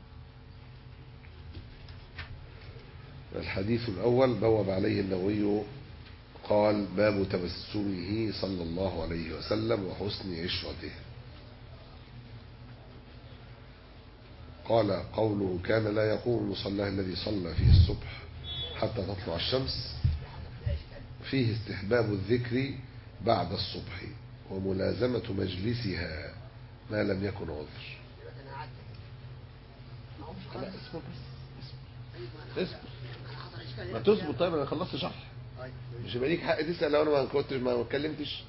الحديث الأول بوب عليه النووي قال باب تبسمه صلى الله عليه وسلم وحسن عشرته. قال قوله كان لا يقوم مصلاه الذي صلى فيه الصبح حتى تطلع الشمس فيه استحباب الذكر بعد الصبح وملازمة مجلسها ما لم يكن عذر. اسمه بس اسمه ما تظبط. طيب انا خلصت شرح، مش يبقى ليك حق تسأل لو انا ما كنتش ما اتكلمتش.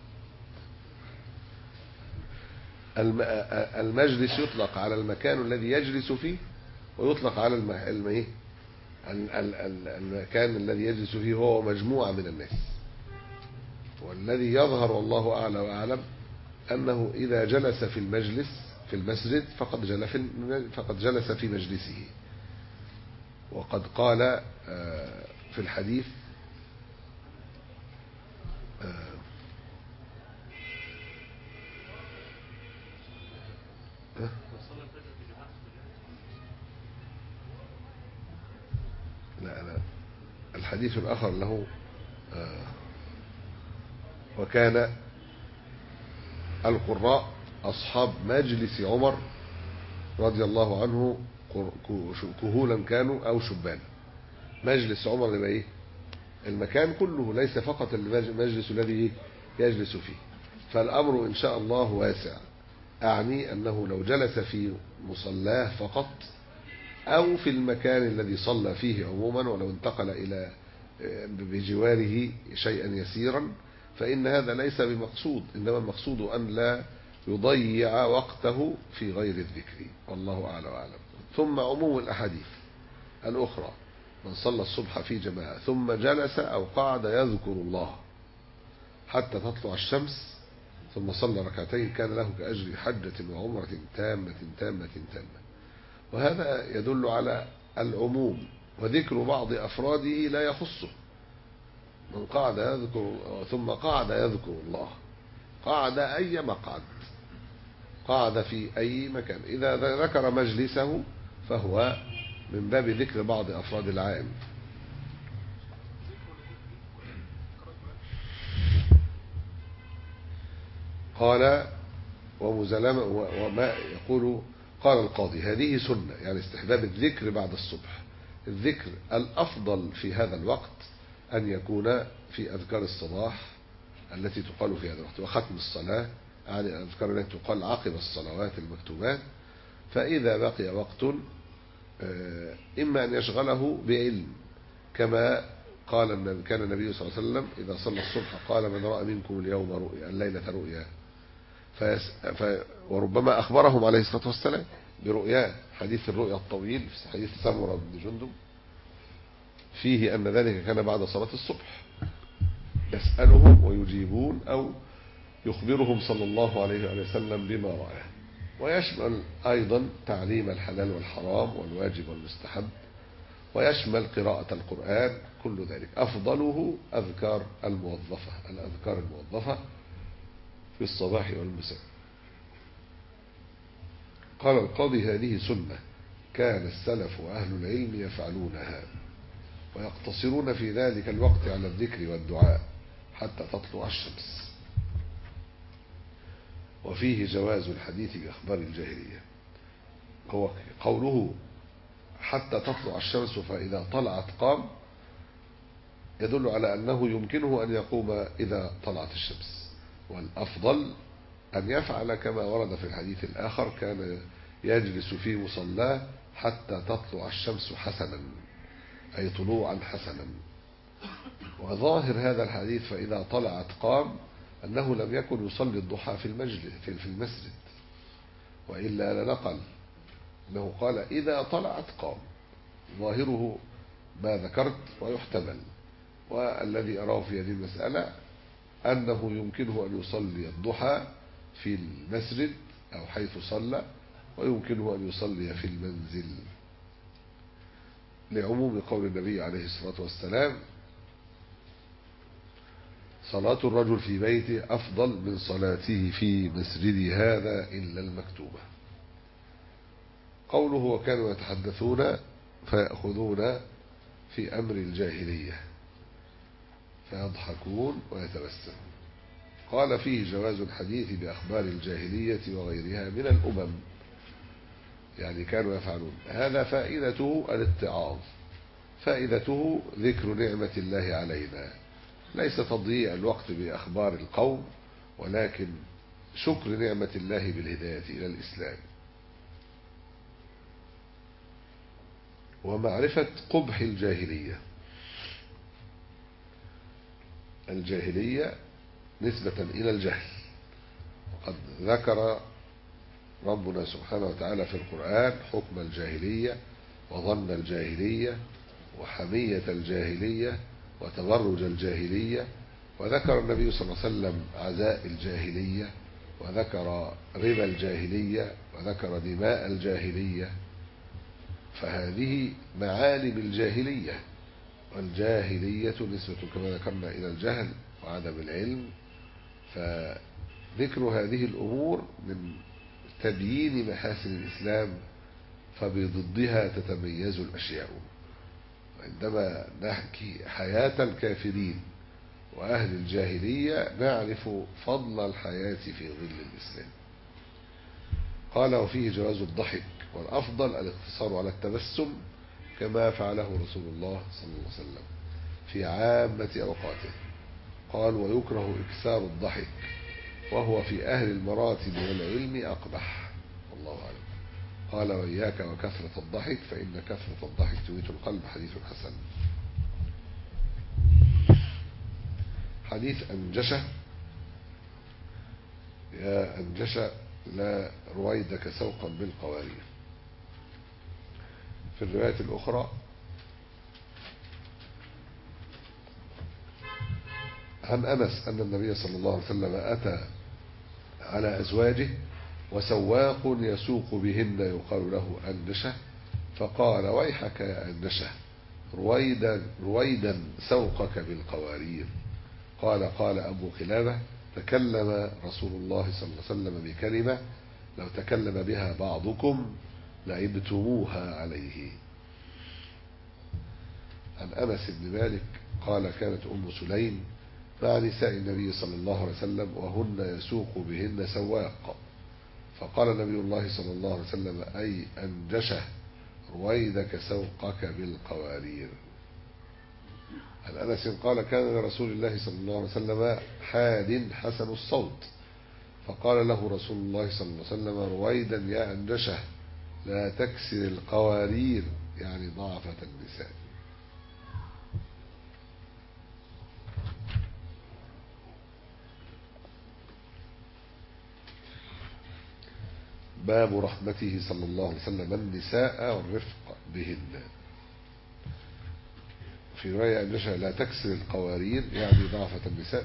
المجلس يطلق على المكان الذي يجلس فيه ويطلق على الم... الم... ايه المكان الذي يجلس فيه هو مجموعة من الناس. والذي يظهر والله أعلى وأعلم أنه إذا جلس في المجلس في المسجد فقد جلس في فقد جلس في مجلسه. وقد قال في الحديث لا لا الحديث الآخر له وكان القراء أصحاب مجلس عمر رضي الله عنه كهولا كانوا أو شبانا. مجلس عمر يبقى إيه؟ المكان كله ليس فقط المجلس الذي يجلس فيه. فالأمر إن شاء الله واسع، أعني أنه لو جلس في مصلاه فقط أو في المكان الذي صلى فيه عموما ولو انتقل إلى بجواره شيئا يسيرا فإن هذا ليس بمقصود، إنما المقصود أن لا يضيع وقته في غير الذكر، والله أعلى وأعلم. ثم عموم الأحاديث الأخرى من صلى الصبح في جماعة ثم جلس أو قعد يذكر الله حتى تطلع الشمس ثم صلى ركعتين كان له كأجر حجة وعمرة تامة تامة تامة. وهذا يدل على العموم، وذكر بعض أفراده لا يخصه. من قعد يذكر ثم قعد يذكر الله، قعد أي مقعد، قعد في أي مكان، إذا ذكر مجلسه فهو من باب ذكر بعض أفراد العام. قال ومزلمة وما يقول. قال القاضي هذه سنة، يعني استحباب الذكر بعد الصبح. الذكر الأفضل في هذا الوقت أن يكون في أذكار الصباح التي تقال في هذا الوقت، وختم الصلاة، يعني الأذكار التي تقال عقب الصلوات المكتوبات. فإذا بقي وقت إما أن يشغله بعلم، كما قال النبي كان النبي صلى الله عليه وسلم إذا صلى الصبح قال من رأى منكم اليوم رؤيا الليلة رؤيا، فيس... ف... وربما أخبرهم عليه الصلاة والسلام برؤيا. حديث الرؤيا الطويل في حديث سمرة بن جندب فيه أن ذلك كان بعد صلاة الصبح، يسألهم ويجيبون أو يخبرهم صلى الله عليه وسلم بما رأى. ويشمل أيضا تعليم الحلال والحرام والواجب والمستحب، ويشمل قراءة القرآن. كل ذلك أفضله أذكار الموظفة، الأذكار الموظفة في الصباح والمساء. قال القاضي هذه سنة كان السلف وأهل العلم يفعلونها، ويقتصرون في ذلك الوقت على الذكر والدعاء حتى تطلع الشمس. وفيه جواز الحديث بأخبار الجاهلية. هو قوله حتى تطلع الشمس فإذا طلعت قام يدل على أنه يمكنه أن يقوم إذا طلعت الشمس، والأفضل أن يفعل كما ورد في الحديث الآخر كان يجلس في مصلاه حتى تطلع الشمس حسنا، أي طلوعا حسنا. وظاهر هذا الحديث فإذا طلعت قام أنه لم يكن يصلي الضحى في المجلس في المسجد، وإلا لنقل أنه قال إذا طلعت قام. ظاهره ما ذكرت ويحتمل، والذي أراه في هذه المسألة أنه يمكنه أن يصلي الضحى في المسجد أو حيث صلى، ويمكنه أن يصلي في المنزل، لعموم قول النبي عليه الصلاة والسلام صلاة الرجل في بيته أفضل من صلاته في مسجد هذا إلا المكتوبة. قوله وكانوا يتحدثون فيأخذون في أمر الجاهلية فيضحكون ويتبسم. قال فيه جواز الحديث بأخبار الجاهلية وغيرها من الأمم، يعني كانوا يفعلون هذا. فائدته الاتعاظ، فائدته ذكر نعمة الله علينا، ليس تضييع الوقت بأخبار القوم، ولكن شكر نعمة الله بالهداية إلى الإسلام، ومعرفة قبح الجاهلية. الجاهلية نسبة إلى الجهل، وقد ذكر ربنا سبحانه وتعالى في القرآن حكم الجاهلية وظن الجاهلية وحمية الجاهلية وتبرج الجاهلية، وذكر النبي صلى الله عليه وسلم عزاء الجاهلية، وذكر ربا الجاهلية، وذكر دماء الجاهلية. فهذه معالم الجاهلية، والجاهلية نسبة كما ذكرنا إلى الجهل وعدم العلم. فذكر هذه الأمور من تبيين محاسن الإسلام، فبضدها تتميز الأشياء. عندما نحكي حياة الكافرين وأهل الجاهلية نعرف فضل الحياة في ظل الإسلام. قال وفيه جواز الضحك، والأفضل الاقتصار على التبسم كما فعله رسول الله صلى الله عليه وسلم في عامة أوقاته. قال ويكره إكثار الضحك، وهو في أهل المراتب والعلم أقبح، والله أعلم. قال وإياك وكثرة الضحك فإن كثرة الضحك تميت القلب، حديث حسن. حديث أنجشة، يا أنجشة لا رويدك سوقا بالقوارير. في الرواية الأخرى عن أنس أن النبي صلى الله عليه وسلم أتى على أزواجه وسواق يسوق بهن يقال له أنجشة، فقال ويحك يا أنجشة رويدا, رويدا سوقك بالقوارير. قال قال أبو قلابة تكلم رسول الله صلى الله عليه وسلم بكلمة لو تكلم بها بعضكم لعبتموها عليه. عن أنس بن مالك قال كانت أم سليم مع نساء النبي صلى الله عليه وسلم وهن يسوق بهن سواق، فقال نبي الله صلى الله عليه وسلم أي أنجشه رويدك سوقك بالقوارير. عن أنس قال كان لرسول الله صلى الله عليه وسلم حاد حسن الصوت، فقال له رسول الله صلى الله عليه وسلم رويدا يا أنجشه لا تكسر القوارير، يعني ضعفة النساء. باب رحمته صلى الله عليه وسلم النساء والرفق بهن. في رواية أنجشة لا تكسر القوارير يعني ضعفة النساء.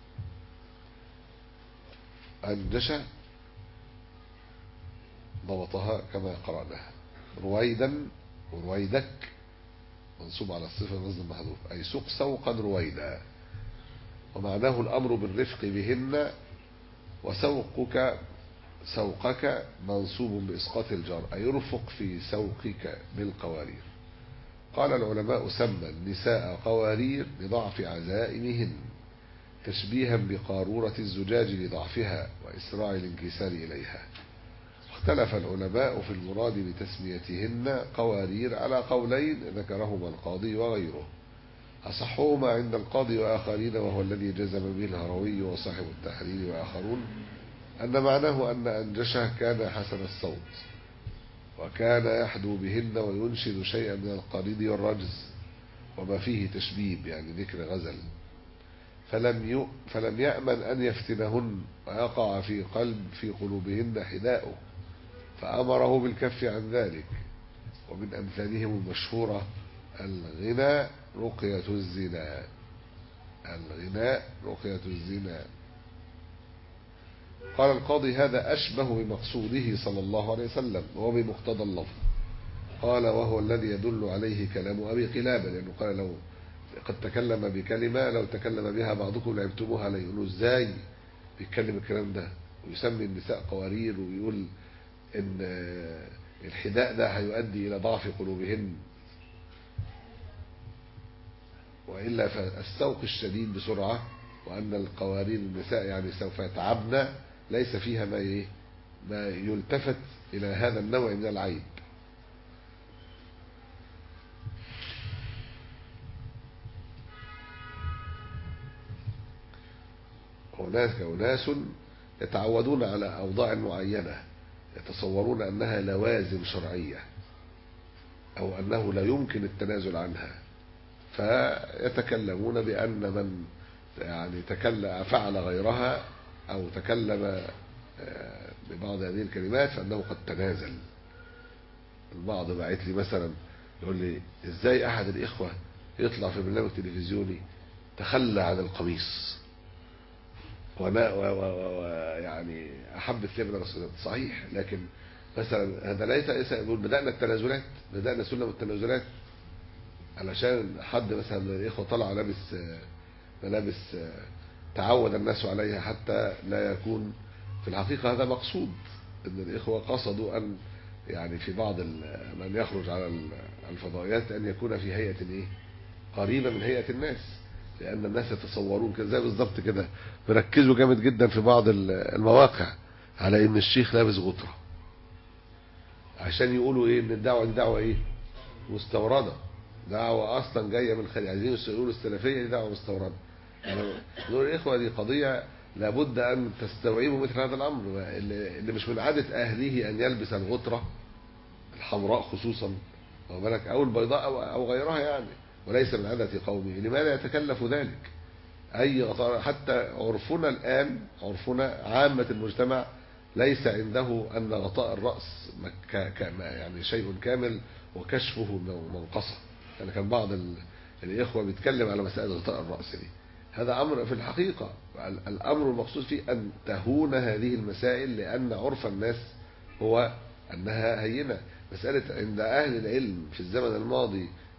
أنجشة ضبطها كما قرأناها. رويدا ورويدك منصوب على الصفة المصدر محذوف، أي سوق سوقا رويدا، ومعناه الأمر بالرفق بهن، وسوقك سوقك منصوب بإسقاط الجار أي يرفق في سوقك بالقوارير. قال العلماء سمى النساء قوارير لضعف عزائمهن تشبيها بقارورة الزجاج لضعفها وإسراع الانكسار إليها. اختلف العلماء في المراد بتسميتهن قوارير على قولين ذكرهما القاضي وغيره، أصحهما عند القاضي وآخرين وهو الذي جزم به الهروي وصاحب التحرير وآخرون أن معناه أن أنجشه كان حسن الصوت وكان يحدو بهن وينشد شيئا من القريد والرجز وما فيه تشبيب يعني ذكر غزل، فلم فلم يأمن أن يفتنهن ويقع في قلب في قلوبهن حداؤه، فأمره بالكف عن ذلك. ومن أمثالهم المشهورة الغناء رقية الزنا، الغناء رقية الزنا. قال القاضي هذا أشبه بمقصوده صلى الله عليه وسلم وبمقتضى اللفظ. قال وهو الذي يدل عليه كلام أبي قلابة، لأنه قال لو قد تكلم بكلمة لو تكلم بها بعضكم لعبتموها عليه. يقولوا ازاي بيتكلم الكلام ده ويسمي النساء قوارير ويقول ان الحداء ده هيؤدي الى ضعف قلوبهن، وإلا فالسوق الشديد بسرعة وأن القوارير النساء يعني سوف يتعبن ليس فيها ما ايه ما يلتفت إلى هذا النوع من العيب. هناك أناس يتعودون على أوضاع معينة يتصورون أنها لوازم شرعية أو أنه لا يمكن التنازل عنها، فيتكلمون بأن من يعني تكلم فعل غيرها أو تكلم ببعض هذه الكلمات فأنه قد تنازل. البعض بعت لي مثلا يقول لي ازاي أحد الإخوة يطلع في برنامج تلفزيوني تخلى عن القميص وانا ويعني احب الثياب من رسول الله. صحيح، لكن مثلا هذا ليس يقول بدأنا التنازلات، بدأنا سلم التنازلات علشان حد مثلا من الاخوه طلع لابس ملابس تعود الناس عليها حتى لا يكون في الحقيقه هذا مقصود، ان الاخوه قصدوا ان يعني في بعض من يخرج على الفضائيات ان يكون في هيئه ايه قريبه من هيئه الناس، لأن الناس يتصورون كده زي بالظبط كده. بركزوا جامد جدا في بعض المواقع على إن الشيخ لابس غطرة عشان يقولوا إيه إن الدعوة دي دعوة إيه مستوردة، دعوة أصلا جاية من الخارج، عايزين يقولوا السلفية دي دعوة مستوردة. يعني نقول الإخوة دي قضية لابد أن تستوعبوا مثل هذا الأمر، اللي مش من عادة أهله أن يلبس الغطرة الحمراء خصوصا أو البيضاء أو غيرها يعني، وليس من عادة قومه. لماذا يتكلف ذلك؟ أي غطاء حتى عرفنا الآن عرفنا عامة المجتمع ليس عنده أن غطاء الرأس يعني شيء كامل وكشفه منقصة. يعني كان بعض الإخوة بيتكلم على مسألة غطاء الرأس دي، هذا أمر في الحقيقة الأمر المقصود فيه أن تهون هذه المسائل، لأن عرف الناس هو أنها هينة. مسألة عند أهل العلم في الزمن الماضي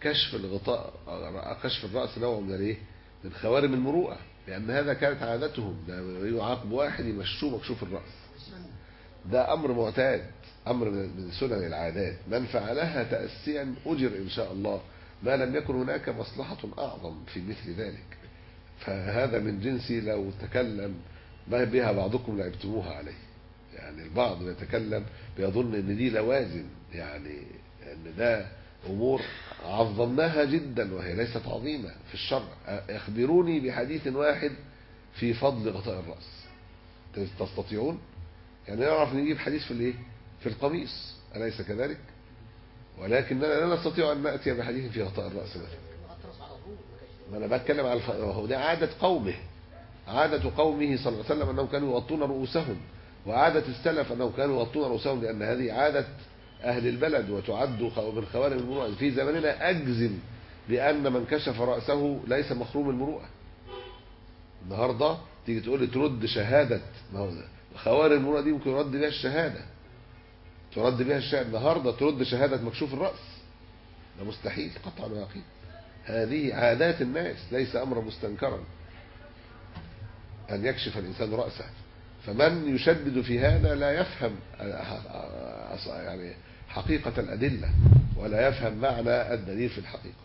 كشف الغطاء كشف الرأس نوع من الايه من خوارم المروءة، لأن هذا كانت عادتهم، ده يعاقب واحد يمشوه مكشوف الرأس، ده أمر معتاد، أمر من سنن العادات، من فعلها تأسيا أجر إن شاء الله، ما لم يكن هناك مصلحة أعظم في مثل ذلك. فهذا من جنس لو تكلم ما بها بعضكم لعبتموها عليه، يعني البعض يتكلم بيظن ان دي لوازم، يعني ان ده امور عظمناها جدا وهي ليست عظيمة في الشرع. اخبروني بحديث واحد في فضل غطاء الرأس تستطيعون؟ يعني نعرف نجيب حديث في الايه في القميص، أليس كذلك؟ ولكننا لا نستطيع ان نأتي بحديث في غطاء الرأس مثلا. ما انا بتكلم على الف... هو ده عادة قومه، عادة قومه صلى الله عليه وسلم انهم كانوا يغطون رؤوسهم، وعادة السلف انهم كانوا يغطون رؤوسهم، لان هذه عادة اهل البلد وتعد من خوارم المروءة. في زماننا اجزم بان من كشف رأسه ليس مخروم المروءة. النهارده تيجي تقول لي ترد شهادة، ما هو خوارم المروءة دي ممكن يرد بها الشهادة، ترد بها الشهادة النهارده ترد شهادة مكشوف الرأس، ده مستحيل قطعا ويقينا. هذه عادات الناس، ليس أمرا مستنكرا أن يكشف الإنسان رأسه. فمن يشدد في هذا لا يفهم يعني حقيقة الأدلة، ولا يفهم معنى الدليل في الحقيقة.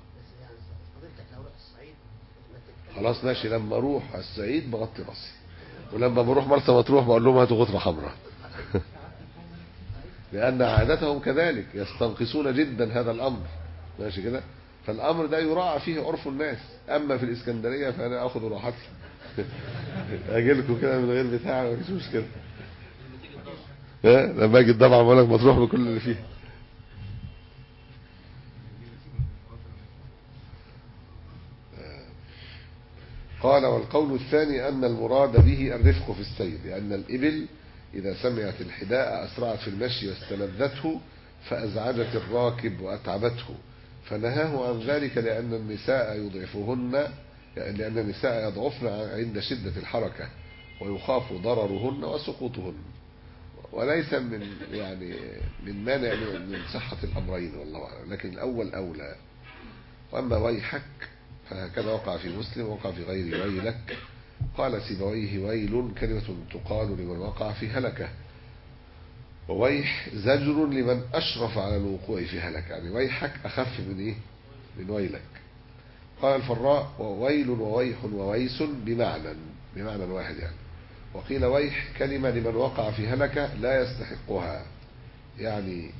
خلاص ماشي، لما أروح الصعيد بغطي رأسي، ولما بروح مرسى مطروح بقول لهم هاتوا غطرة حمراء لأن عادتهم كذلك يستنقصون جدا هذا الأمر، ماشي كده. فالأمر ده يراعى فيه عرف الناس. أما في الإسكندرية فأنا أخذ راحتي أجي لكم كده من غير بتاع، ما فيش مشكلة. لما أجي الضبعة بقول لك مطروح بكل اللي فيها. قال والقول الثاني أن المراد به الرفق في السير، لأن الإبل إذا سمعت الحداء أسرعت في المشي واستلذته فأزعجت الراكب وأتعبته، فنهاه عن ذلك لأن النساء يضعفهن، لأن النساء يضعفن عند شدة الحركة ويخاف ضررهن وسقوطهن، وليس من يعني من مانع من صحة الأمرين والله أعلم، لكن الأول أولى. وأما ويحك فهكذا وقع في مسلم ووقع في غير ويلك. قال سيبويه ويل كلمة تقال لمن وقع في هلكة، وويح زجر لمن أشرف على الوقوع في هلكة، يعني ويحك أخف من إيه من ويلك. قال الفراء وويل وويح وويس بمعنى بمعنى واحد يعني. وقيل ويح كلمة لمن وقع في هلكة لا يستحقها، يعني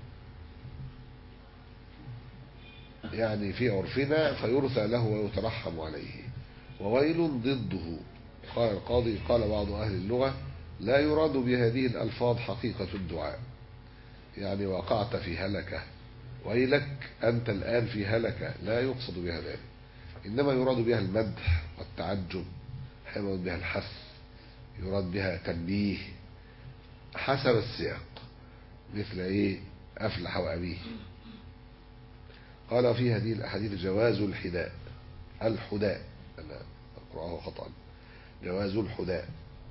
يعني في عرفنا فيرثى له ويترحم عليه. وويل ضده. قال القاضي قال بعض أهل اللغة لا يراد بهذه الألفاظ حقيقة الدعاء، يعني وقعت في هلكة، ويلك أنت الآن في هلكة، لا يقصد بها ذلك، إنما يراد بها المدح والتعجب، يراد بها الحث، يراد بها تنبيه حسب السياق، مثل إيه أفلح وأبيه. قال في هذه الأحاديث جواز الحداء، الحداء أنا أقرأه خطأ، جواز الحداء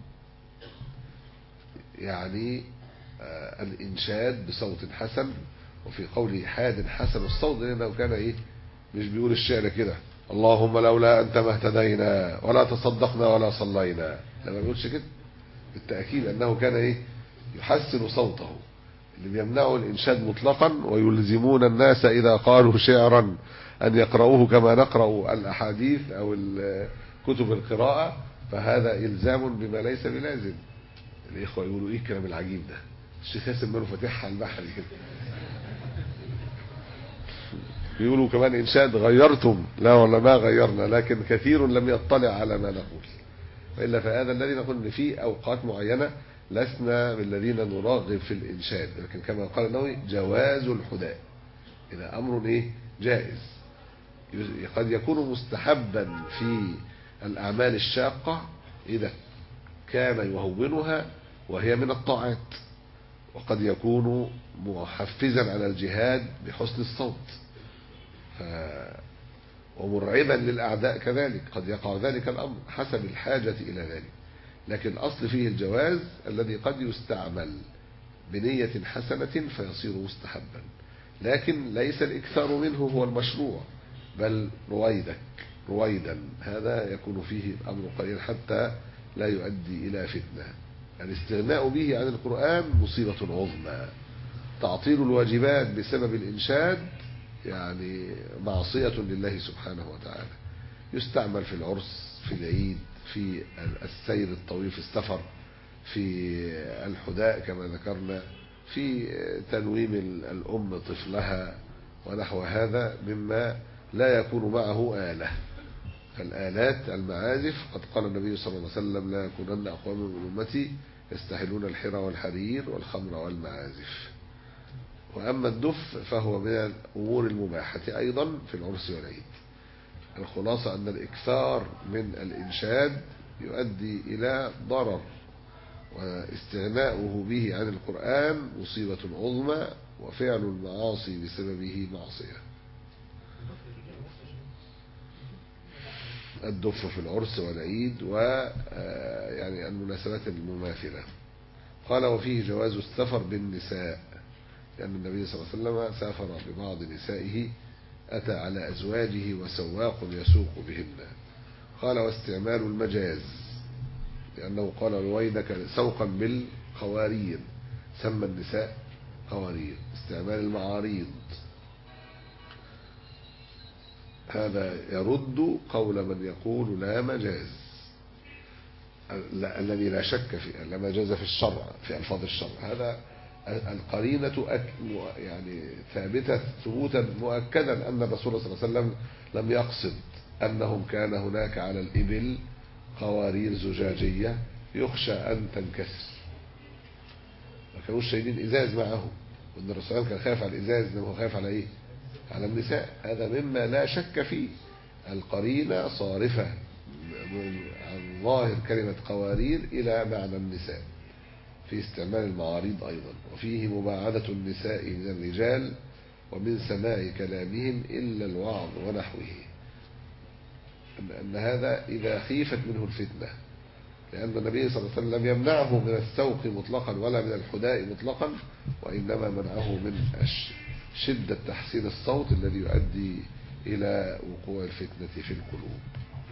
يعني آه الإنشاد بصوت حسن. وفي قوله حاد حسن الصوت لأنه كان إيه مش بيقول الشعر كده اللهم لولا أنت ما اهتدينا ولا تصدقنا ولا صلينا، لما بيقولش كده بالتأكيد أنه كان إيه يحسن صوته، اللي بيمنعوا الإنشاد مطلقا ويلزمون الناس إذا قالوا شعرا أن يقرأوه كما نقرأ الأحاديث أو كتب القراءة، فهذا إلزام بما ليس بلازم. الإخوة يقولوا إيه الكلام العجيب ده، الشيخ ياسم منه فتحها البحر كده بيقولوا كمان إنشاد غيرتم، لا ولا ما غيرنا، لكن كثير لم يطلع على ما نقول، وإلا فهذا الذي نقول إن في أوقات معينة لسنا من الذين نراغب في الإنشاد، لكن كما قال النووي جواز الحداء إذا أمر إيه جائز، قد يكون مستحبا في الأعمال الشاقة إذا كان يهونها وهي من الطاعات، وقد يكون محفزا على الجهاد بحسن الصوت ف... ومرعبا للأعداء كذلك، قد يقع ذلك الأمر حسب الحاجة إلى ذلك، لكن الأصل فيه الجواز الذي قد يستعمل بنية حسنة فيصير مستحبا، لكن ليس الإكثار منه هو المشروع، بل رويدك رويدا، هذا يكون فيه الأمر قليل حتى لا يؤدي إلى فتنة. الاستغناء به عن القرآن مصيبة عظمى. تعطيل الواجبات بسبب الإنشاد يعني معصية لله سبحانه وتعالى. يستعمل في العرس، في العيد، في السير الطويل، في السفر، في الحداء كما ذكرنا، في تنويم الأم طفلها ونحو هذا مما لا يكون معه آلة. فالآلات المعازف قد قال النبي صلى الله عليه وسلم: لا يكونن أقوام من أمتي يستحلون الحرى والحرير والخمر والمعازف. وأما الدف فهو من الأمور المباحة أيضا في العرس والعيد. الخلاصة أن الإكثار من الإنشاد يؤدي إلى ضرر، واستغناؤه به عن القرآن مصيبة عظمى، وفعل المعاصي بسببه معصية. الدف في العرس والعيد ويعني المناسبات المماثلة. قال: وفيه جواز السفر بالنساء، لأن النبي صلى الله عليه وسلم سافر ببعض نسائه، أتى على أزواجه وسواق يسوق بهن. قال: واستعمال المجاز، لأنه قال: رويدك سوقا بالقوارير، سمى النساء قوارير. استعمال المعاريض، هذا يرد قول من يقول لا مجاز، الذي لا شك في لا مجاز في الشرع، في ألفاظ الشرع. هذا القرينة يعني ثابتة ثبوتا مؤكدا أن الرسول صلى الله عليه وسلم لم يقصد أنهم كان هناك على الإبل قوارير زجاجية يخشى أن تنكسر، ما كانوش شايلين إزاز معهم، وأن الرسول كان خايف على الإزاز، إنما هو خايف على إيه؟ على النساء. هذا مما لا شك فيه. القرينة صارفة عن ظاهر كلمة قوارير إلى معنى النساء في استعمال المعاريض أيضا. وفيه مباعدة النساء من الرجال ومن سماع كلامهم إلا الوعظ ونحوه، أن هذا إذا خيفت منه الفتنة، لأن النبي صلى الله عليه وسلم لم يمنعه من السوق مطلقا ولا من الحداء مطلقا، وإنما منعه من شدة تحسين الصوت الذي يؤدي إلى وقوع الفتنة في القلوب.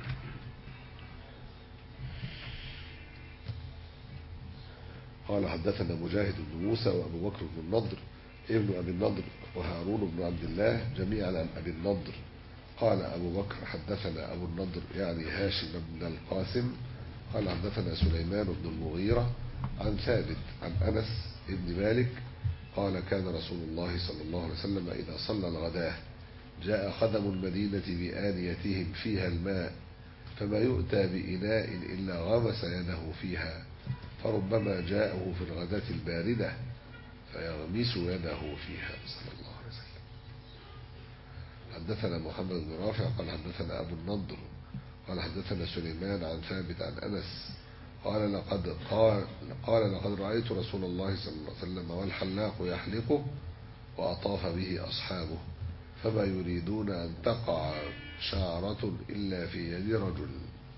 قال: حدثنا مجاهد بن موسى وأبو بكر بن النضر ابن أبي النضر وهارون بن عبد الله جميعا عن أبي النضر. قال أبو بكر: حدثنا أبو النضر يعني هاشم بن القاسم قال: حدثنا سليمان بن المغيرة عن ثابت عن أنس بن مالك قال: كان رسول الله صلى الله عليه وسلم إذا صلى الغداة جاء خدم المدينة بآنيتهم فيها الماء، فما يؤتى بإناء إلا غمس يده فيها، فربما جاءه في الغداة الباردة فيغمس يده فيها صلى الله عليه وسلم. حدثنا محمد بن رافع قال: حدثنا أبو النضر قال: حدثنا سليمان عن ثابت عن أنس قال: لقد قال, قال لقد رأيت رسول الله صلى الله عليه وسلم والحلاق يحلقه وأطاف به أصحابه، فما يريدون أن تقع شعرة إلا في يد رجل.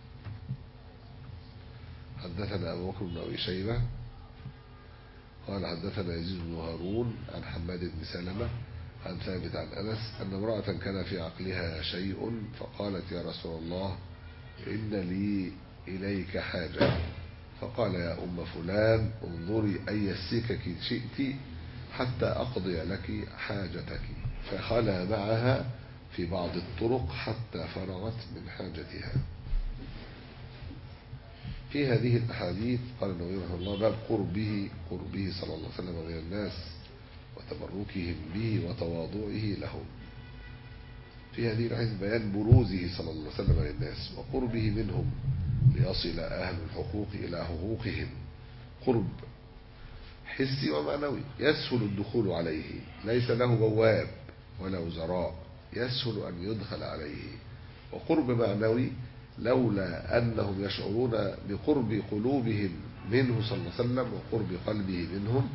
حدثنا أبو بكر بن أبي شيبة قال: حدثنا يزيد بن هارون عن حماد بن سلمة عن ثابت عن أنس أن امرأة كان في عقلها شيء فقالت: يا رسول الله إن لي إليك حاجة. فقال: يا أم فلان انظري أي السكك شئت حتى أقضي لك حاجتك، فخلى معها في بعض الطرق حتى فرغت من حاجتها. في هذه الأحاديث قال النبي رحمه الله: باب قربه قربه صلى الله عليه وسلم من الناس وتبركهم به وتواضعه لهم. في هذه الحديث بيان بروزه صلى الله عليه وسلم للناس وقربه منهم ليصل أهل الحقوق إلى حقوقهم، قرب حسي ومعنوي يسهل الدخول عليه، ليس له بواب ولا وزراء، يسهل أن يدخل عليه. وقرب معنوي لولا أنهم يشعرون بقرب قلوبهم منه صلى الله عليه وسلم وقرب قلبه منهم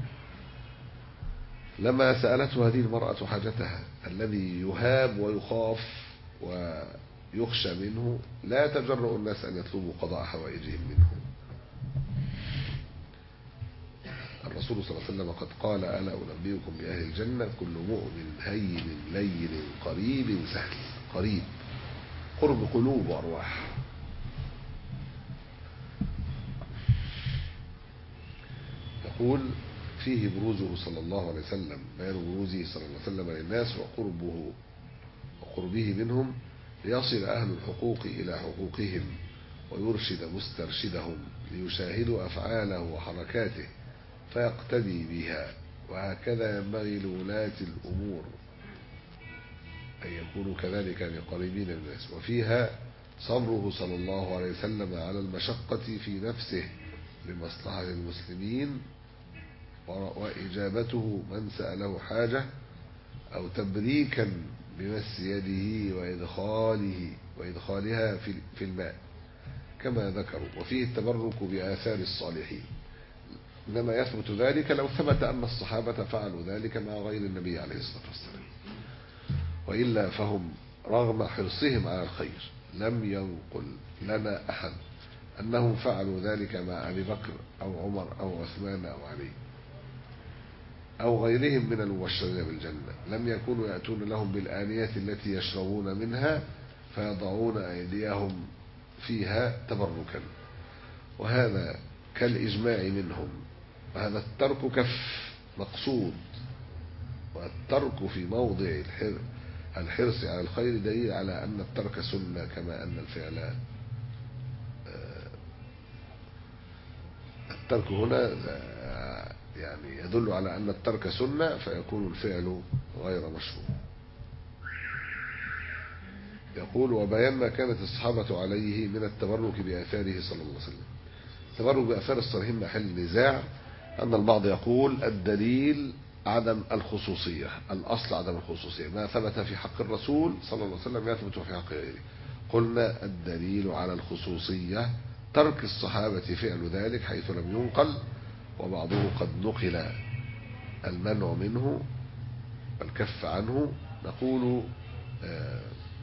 لما سألته هذه المرأة حاجتها. الذي يهاب ويخاف ويخشى منه لا تجرؤ الناس أن يطلبوا قضاء حوائجهم منه. والرسول صلى الله عليه وسلم قد قال: ألا أنبئكم بأهل الجنة؟ كل مؤمن هين لين قريب سهل. قريب، قرب قلوب وأرواح. يقول: فيه بروزه صلى الله عليه وسلم، بيان بروزه صلى الله عليه وسلم للناس وقربه وقربه منهم ليصل أهل الحقوق إلى حقوقهم ويرشد مسترشدهم ليشاهدوا أفعاله وحركاته فيقتدي بها. وهكذا ينبغي لولاة الأمور أن يكونوا كذلك لقريبين الناس. وفيها صبره صلى الله عليه وسلم على المشقة في نفسه لمصلحة المسلمين، وإجابته من سأله حاجة، أو تبريكا بمس يده وإدخاله وإدخالها في الماء كما ذكروا. وفيه التبرك بآثار الصالحين، إنما يثبت ذلك لو ثبت أن الصحابة فعلوا ذلك مع غير النبي عليه الصلاة والسلام، وإلا فهم رغم حرصهم على الخير لم ينقل لنا أحد أنهم فعلوا ذلك مع أبي بكر أو عمر أو عثمان أو علي أو غيرهم من المبشرين بالجنة. لم يكونوا يأتون لهم بالآنية التي يشربون منها فيضعون أيديهم فيها تبركا، وهذا كالإجماع منهم. وهذا الترك كف مقصود، والترك في موضع الحرص على الخير دليل على أن الترك سنة، كما أن الفعل الترك هنا يعني يدل على أن الترك سنة، فيكون الفعل غير مشروع. يقول: وبيان ما كانت الصحابة عليه من التبرك بآثاره صلى الله عليه وسلم. التبرك بآثار الصالحين محل نزاع، أن البعض يقول الدليل عدم الخصوصية، الأصل عدم الخصوصية، ما ثبت في حق الرسول صلى الله عليه وسلم يثبت في حق غيره. قلنا الدليل على الخصوصية ترك الصحابة فعل ذلك حيث لم ينقل، وبعضه قد نقل المنع منه والكف عنه. نقول آه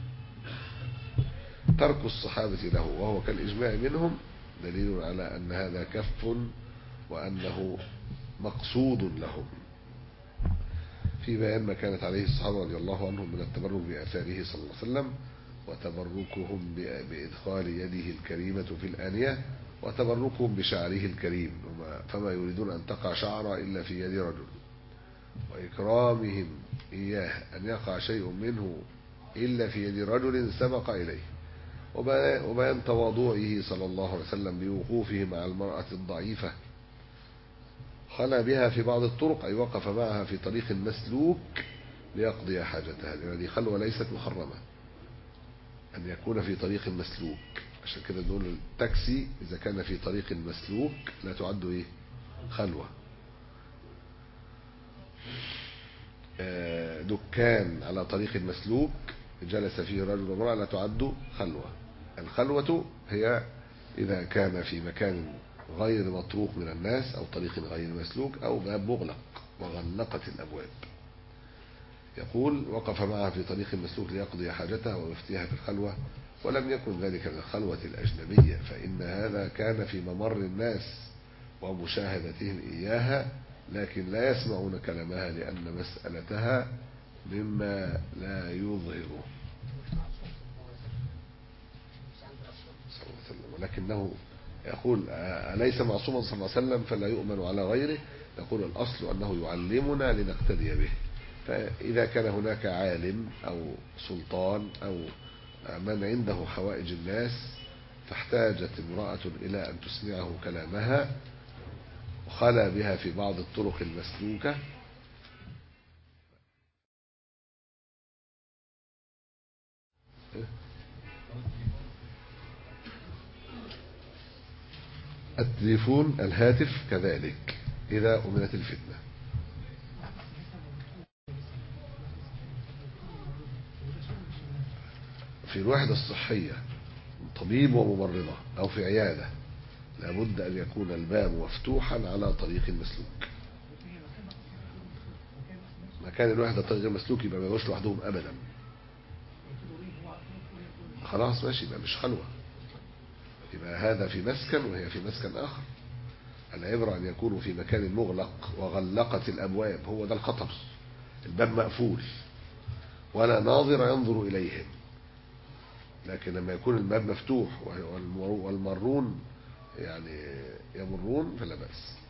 ترك الصحابة له وهو كالإجماع منهم دليل على أن هذا كف وأنه مقصود لهم، في بيان ما كانت عليه الصحابة رضي الله عنهم من التبرك بآثاره صلى الله عليه وسلم، وتبركهم بإدخال يده الكريمة في الآنية، وتبركهم بشعره الكريم، فما يريدون أن تقع شعر إلا في يد رجل، وإكرامهم إياه أن يقع شيء منه إلا في يد رجل سبق إليه، وبيان تواضعه صلى الله عليه وسلم بوقوفه مع المرأة الضعيفة خلا بها في بعض الطرق، أي وقف معها في طريق مسلوك ليقضي حاجتها، لأن هذه خلوة ليست محرمة أن يكون في طريق مسلوك. عشان كده نقول التاكسي إذا كان في طريق مسلوك لا تعد إيه؟ خلوة. دكان على طريق مسلوك جلس فيه رجل وامرأة لا تعد خلوة. الخلوة هي إذا كان في مكان غير مطروق من الناس أو طريق غير مسلوك أو باب مغلق وغلقت الأبواب. يقول: وقف معها في طريق مسلوك ليقضي حاجتها ويفتيها في الخلوة، ولم يكن ذلك من الخلوة الأجنبية، فإن هذا كان في ممر الناس ومشاهدتهم إياها، لكن لا يسمعون كلامها لأن مسألتها مما لا يظهره ولكنه يقول: أليس معصوما صلى الله عليه وسلم فلا يؤمن على غيره؟ يقول: الأصل أنه يعلمنا لنقتدي به، فإذا كان هناك عالم أو سلطان أو من عنده حوائج الناس فاحتاجت امرأة إلى أن تسمعه كلامها وخلا بها في بعض الطرق المسلوكة، التليفون الهاتف كذلك إذا أمنت الفتنة. في الوحدة الصحية طبيب وممرضة أو في عيادة لابد أن يكون الباب مفتوحا على طريق مسلوك. مكان الوحدة طريق مسلوك يبقى ما يبقاش لوحدهم أبدا، خلاص ماشي، يبقى مش خلوة، يبقى هذا في مسكن وهي في مسكن آخر. العبرة أن يكونوا في مكان مغلق وغلقت الأبواب، هو ده الخطر، الباب مقفول ولا ناظر ينظر إليهم. لكن لما يكون الباب مفتوح والمرون يعني يمرون فلا بأس.